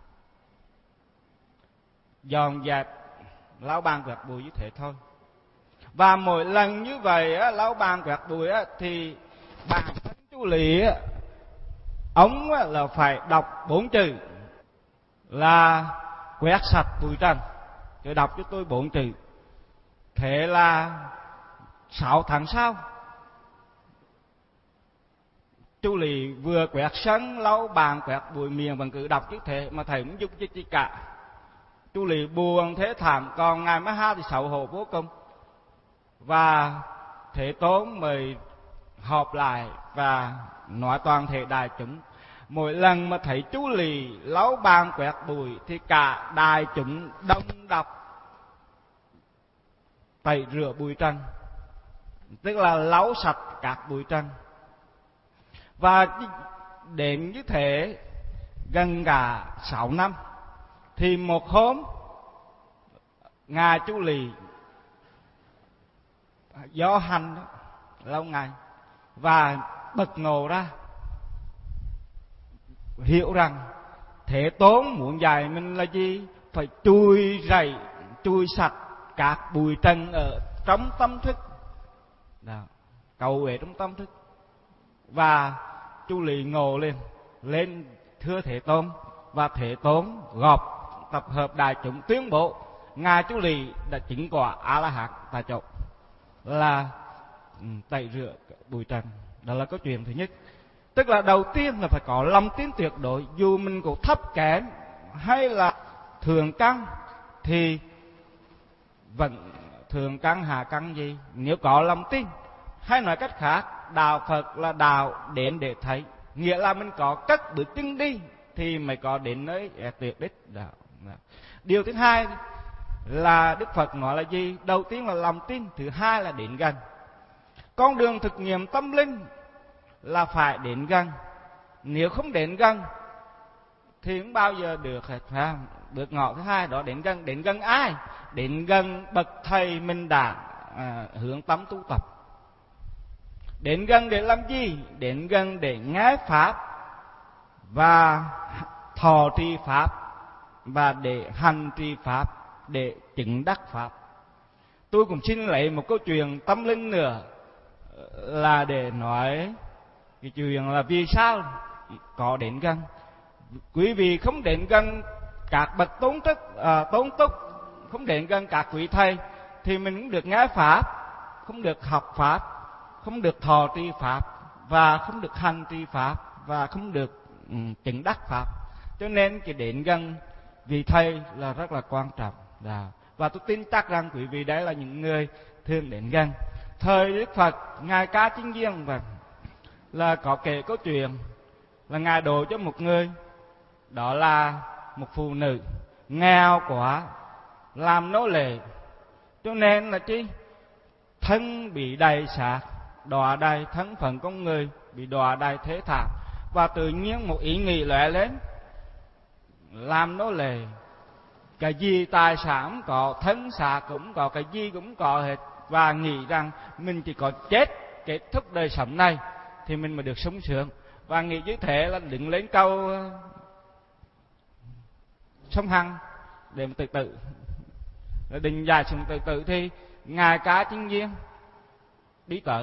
dọn dẹp lau bàn quét bụi như thế thôi. Và mỗi lần như vậy lau bàn quét bụi thì bản thân Chú Lị ông là phải đọc 4 chữ là quét sạch bụi trần, cứ đọc cho tôi 4 chữ. Thế là 6 tháng sau Chú Lì vừa quẹt sân, lau bàn, quẹt bụi miệng vẫn cứ đọc chứ thế mà thầy cũng giúp chi cả. Chú Lì buồn thế thảm, còn ngài Má Ha thì xấu hổ vô cùng. Và Thế Tôn mời họp lại và nói toàn thể đại chúng. Mỗi lần mà thấy chú Lì lau bàn quẹt bụi thì cả đại chúng đông đọc tẩy rửa bụi trần, tức là lau sạch các bụi trần. Và đến như thế gần cả 6 năm thì một hôm ngài chú Lì do hành đó, lâu ngày và bật ngộ ra, hiểu rằng Thế Tôn muốn dạy mình là gì? Phải chui rầy, chui sạch các bụi trần ở trong tâm thức. Đó, cầu về trong tâm thức. Và chú Lì ngộ lên thưa Thế Tôn, và Thế Tôn gọp tập hợp đại chúng tuyên bố ngài chú Lì đã chứng quả A La Hán tại chỗ, là tẩy rửa bụi trần. Đó là câu chuyện thứ nhất. Tức là đầu tiên là phải có lòng tin tuyệt đối, dù mình có thấp kém hay là thường căn thì vẫn thường căn hạ căn gì, nếu có lòng tin. Hay nói cách khác, đạo Phật là đạo đến để thấy, nghĩa là mình có cất bước chân đi thì mới có đến nơi tuyệt đích. Điều thứ hai là Đức Phật nói là gì? Đầu tiên là lòng tin, thứ hai là đến gần. Con đường thực nghiệm tâm linh là phải đến gần. Nếu không đến gần thì không bao giờ được hết. Bước ngõ thứ hai đó đến gần. Đến gần ai? Đến gần bậc thầy mình đã hướng tâm tu tập. Đến gần để làm gì? Đến gần để nghe Pháp và thọ trì Pháp và để hành trì Pháp, để chứng đắc Pháp. Tôi cũng xin lấy một câu chuyện tâm linh nữa là để nói cái chuyện là vì sao có đến gần. Quý vị không đến gần các bậc tôn túc, không đến gần các quý thầy thì mình cũng được nghe Pháp, không được học Pháp, không được thọ trì Pháp và không được hành trì Pháp và không được chứng đắc Pháp. Cho nên cái đến gần vị thầy là rất là quan trọng. Và tôi tin chắc rằng quý vị đấy là những người thường đến gần. Thời Đức Phật, ngài Ca Chính Viên là có kể câu chuyện là ngài độ cho một người, đó là một phụ nữ nghèo quá, làm nô lệ, cho nên là chi thân bị đầy sạc, đọa đầy thân phận con người, bị đọa đầy thế thảm. Và tự nhiên một ý nghĩ lóe lên, làm nô lệ, cái gì tài sản có, thân xác cũng có, cái gì cũng có hết, và nghĩ rằng mình chỉ có chết kết thúc đời sống này thì mình mới được sống sướng. Và nghĩ như thế là đứng lên câu sông Hằng để mà tự tử, định giải xuống tự tử. Thì ngài Cá Chính Viên đi tới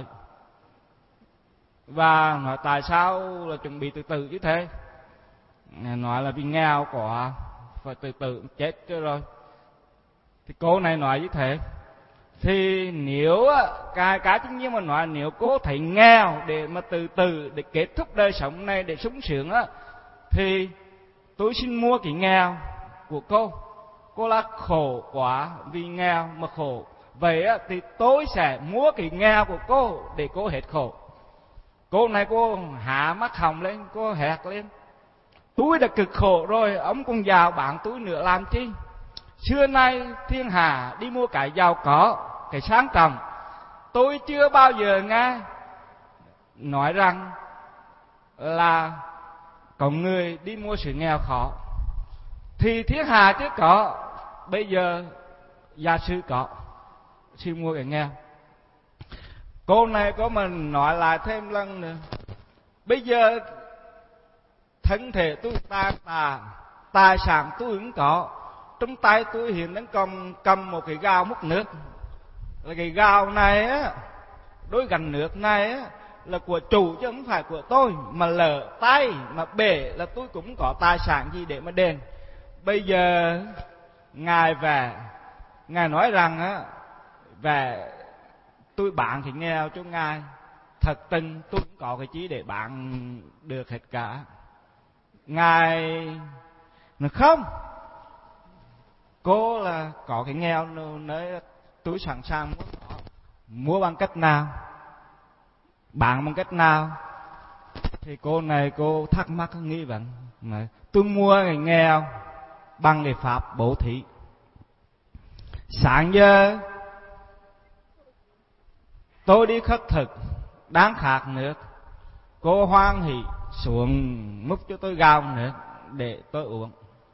và nói tại sao là chuẩn bị tự tử như thế. Ngài nói là vì nghèo quá phải tự tử chết chứ rồi. Thì cô này nói như thế. Thì nếu Cá Chính Viên mà nói nếu cô thấy nghèo để mà tự tử để kết thúc đời sống này để sung sướng á, thì tôi xin mua cái nghèo của cô. Cô là khổ quá vì nghèo mà khổ, vậy á thì tôi sẽ mua cái nghèo của cô để cô hết khổ. Cô này cô hạ mắt hồng lên, cô hét lên: tôi đã cực khổ rồi, ông còn giàu bạn tôi nữa làm chi? Xưa nay thiên hạ đi mua cái giàu có, cái sang trọng, tôi chưa bao giờ nghe nói rằng là có người đi mua sự nghèo khó. Thì thiên hạ chứ có, bây giờ gia sư có, sư mua cái nghèo. Cô này có mình nói lại thêm lần nữa: bây giờ thân thể tôi tài sản tôi cũng có, trong tay tôi hiện đang cầm một cái gao múc nước. Là cái gao này á, đôi gành nước này á là của chủ chứ không phải của tôi, mà lỡ tay mà bể là tôi cũng có tài sản gì để mà đền. Bây giờ ngài về, ngài nói rằng á, về tôi bán cái nghèo cho ngài thật tình tôi cũng có cái chí để bạn được hết cả. Ngài nói không, cô là có cái nghèo nơi tôi sẵn sàng mua bằng cách nào, bạn bằng cách nào. Thì cô này cô thắc mắc nghi vấn, tôi mua người nghèo bằng cái pháp bố thí. Sáng giờ tôi đi khất thực, đang khát nước, cô hoan hỉ xuống múc cho tôi gạo nước để tôi uống.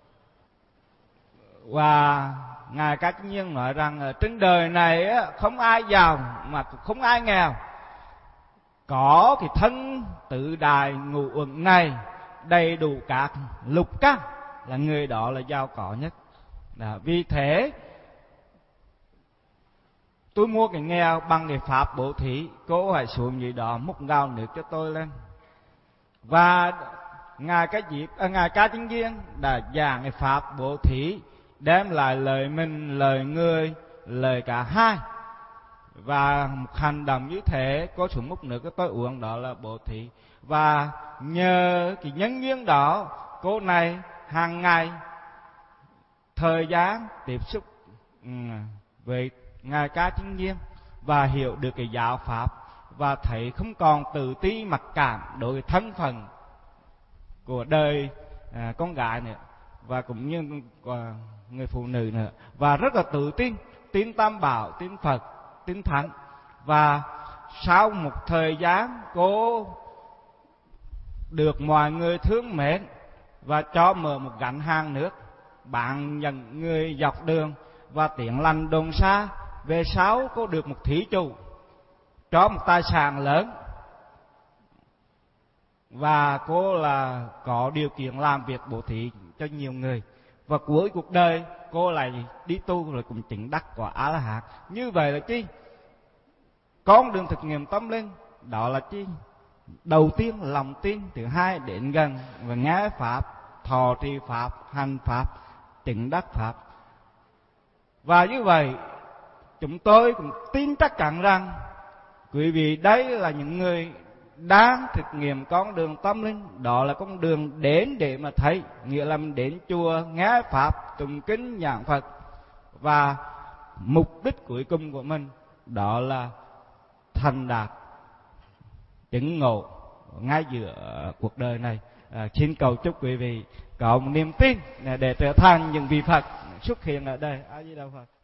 Và Ngài Cá Chánh Nhiên nói rằng ở trên đời này không ai giàu mà không ai nghèo. Có cái thân tự đài ngũ uẩn này đầy đủ các lục căn là người đó là giàu có nhất. Vì thế tôi mua cái nghèo bằng cái pháp bố thí, cô hãy xuống gì đó múc gạo nước cho tôi lên. Và Ngài Cá Chánh Nhiên đã giảng cái pháp bố thí, đem lại lời mình, lời người, lời cả hai. Và một hành động như thế, cô xuống múc nước cho tôi uống, đó là bố thí. Và nhờ cái nhân duyên đó, cô này hàng ngày thời gian tiếp xúc với Ngài Cá Chánh Nhiên và hiểu được cái giáo pháp, và thấy không còn tự ti mặc cảm đối với thân phận của đời con gái nữa, và cũng như người phụ nữ nữa, và rất là tự tin, tin Tam Bảo, tin Phật, tin Thánh. Và sau một thời gian cô được mọi người thương mến và cho mở một gánh hàng nước, bạn nhận người dọc đường và tiếng lành đồn xa. Về sau cô được một thí chủ cho một tài sản lớn, và cô là có điều kiện làm việc bố thí cho nhiều người. Và cuối cuộc đời cô lại đi tu rồi cũng chứng đắc quả A La Hán. Như vậy là chi? Con đường thực nghiệm tâm linh đó là chi? Đầu tiên lòng tin, thứ hai đến gần và nghe pháp, thọ trì pháp, hành pháp, chứng đắc pháp. Và như vậy chúng tôi cũng tin chắc chắn rằng quý vị đây là những người đang thực nghiệm con đường tâm linh. Đó là con đường đến để mà thấy, nghĩa là mình đến chùa nghe pháp, tụng kinh giảng Phật, và mục đích cuối cùng của mình đó là thành đạt chứng ngộ ngay giữa cuộc đời này. Xin cầu chúc quý vị có một niềm tin để trở thành những vị Phật xuất hiện ở đây. A Di Đà Phật.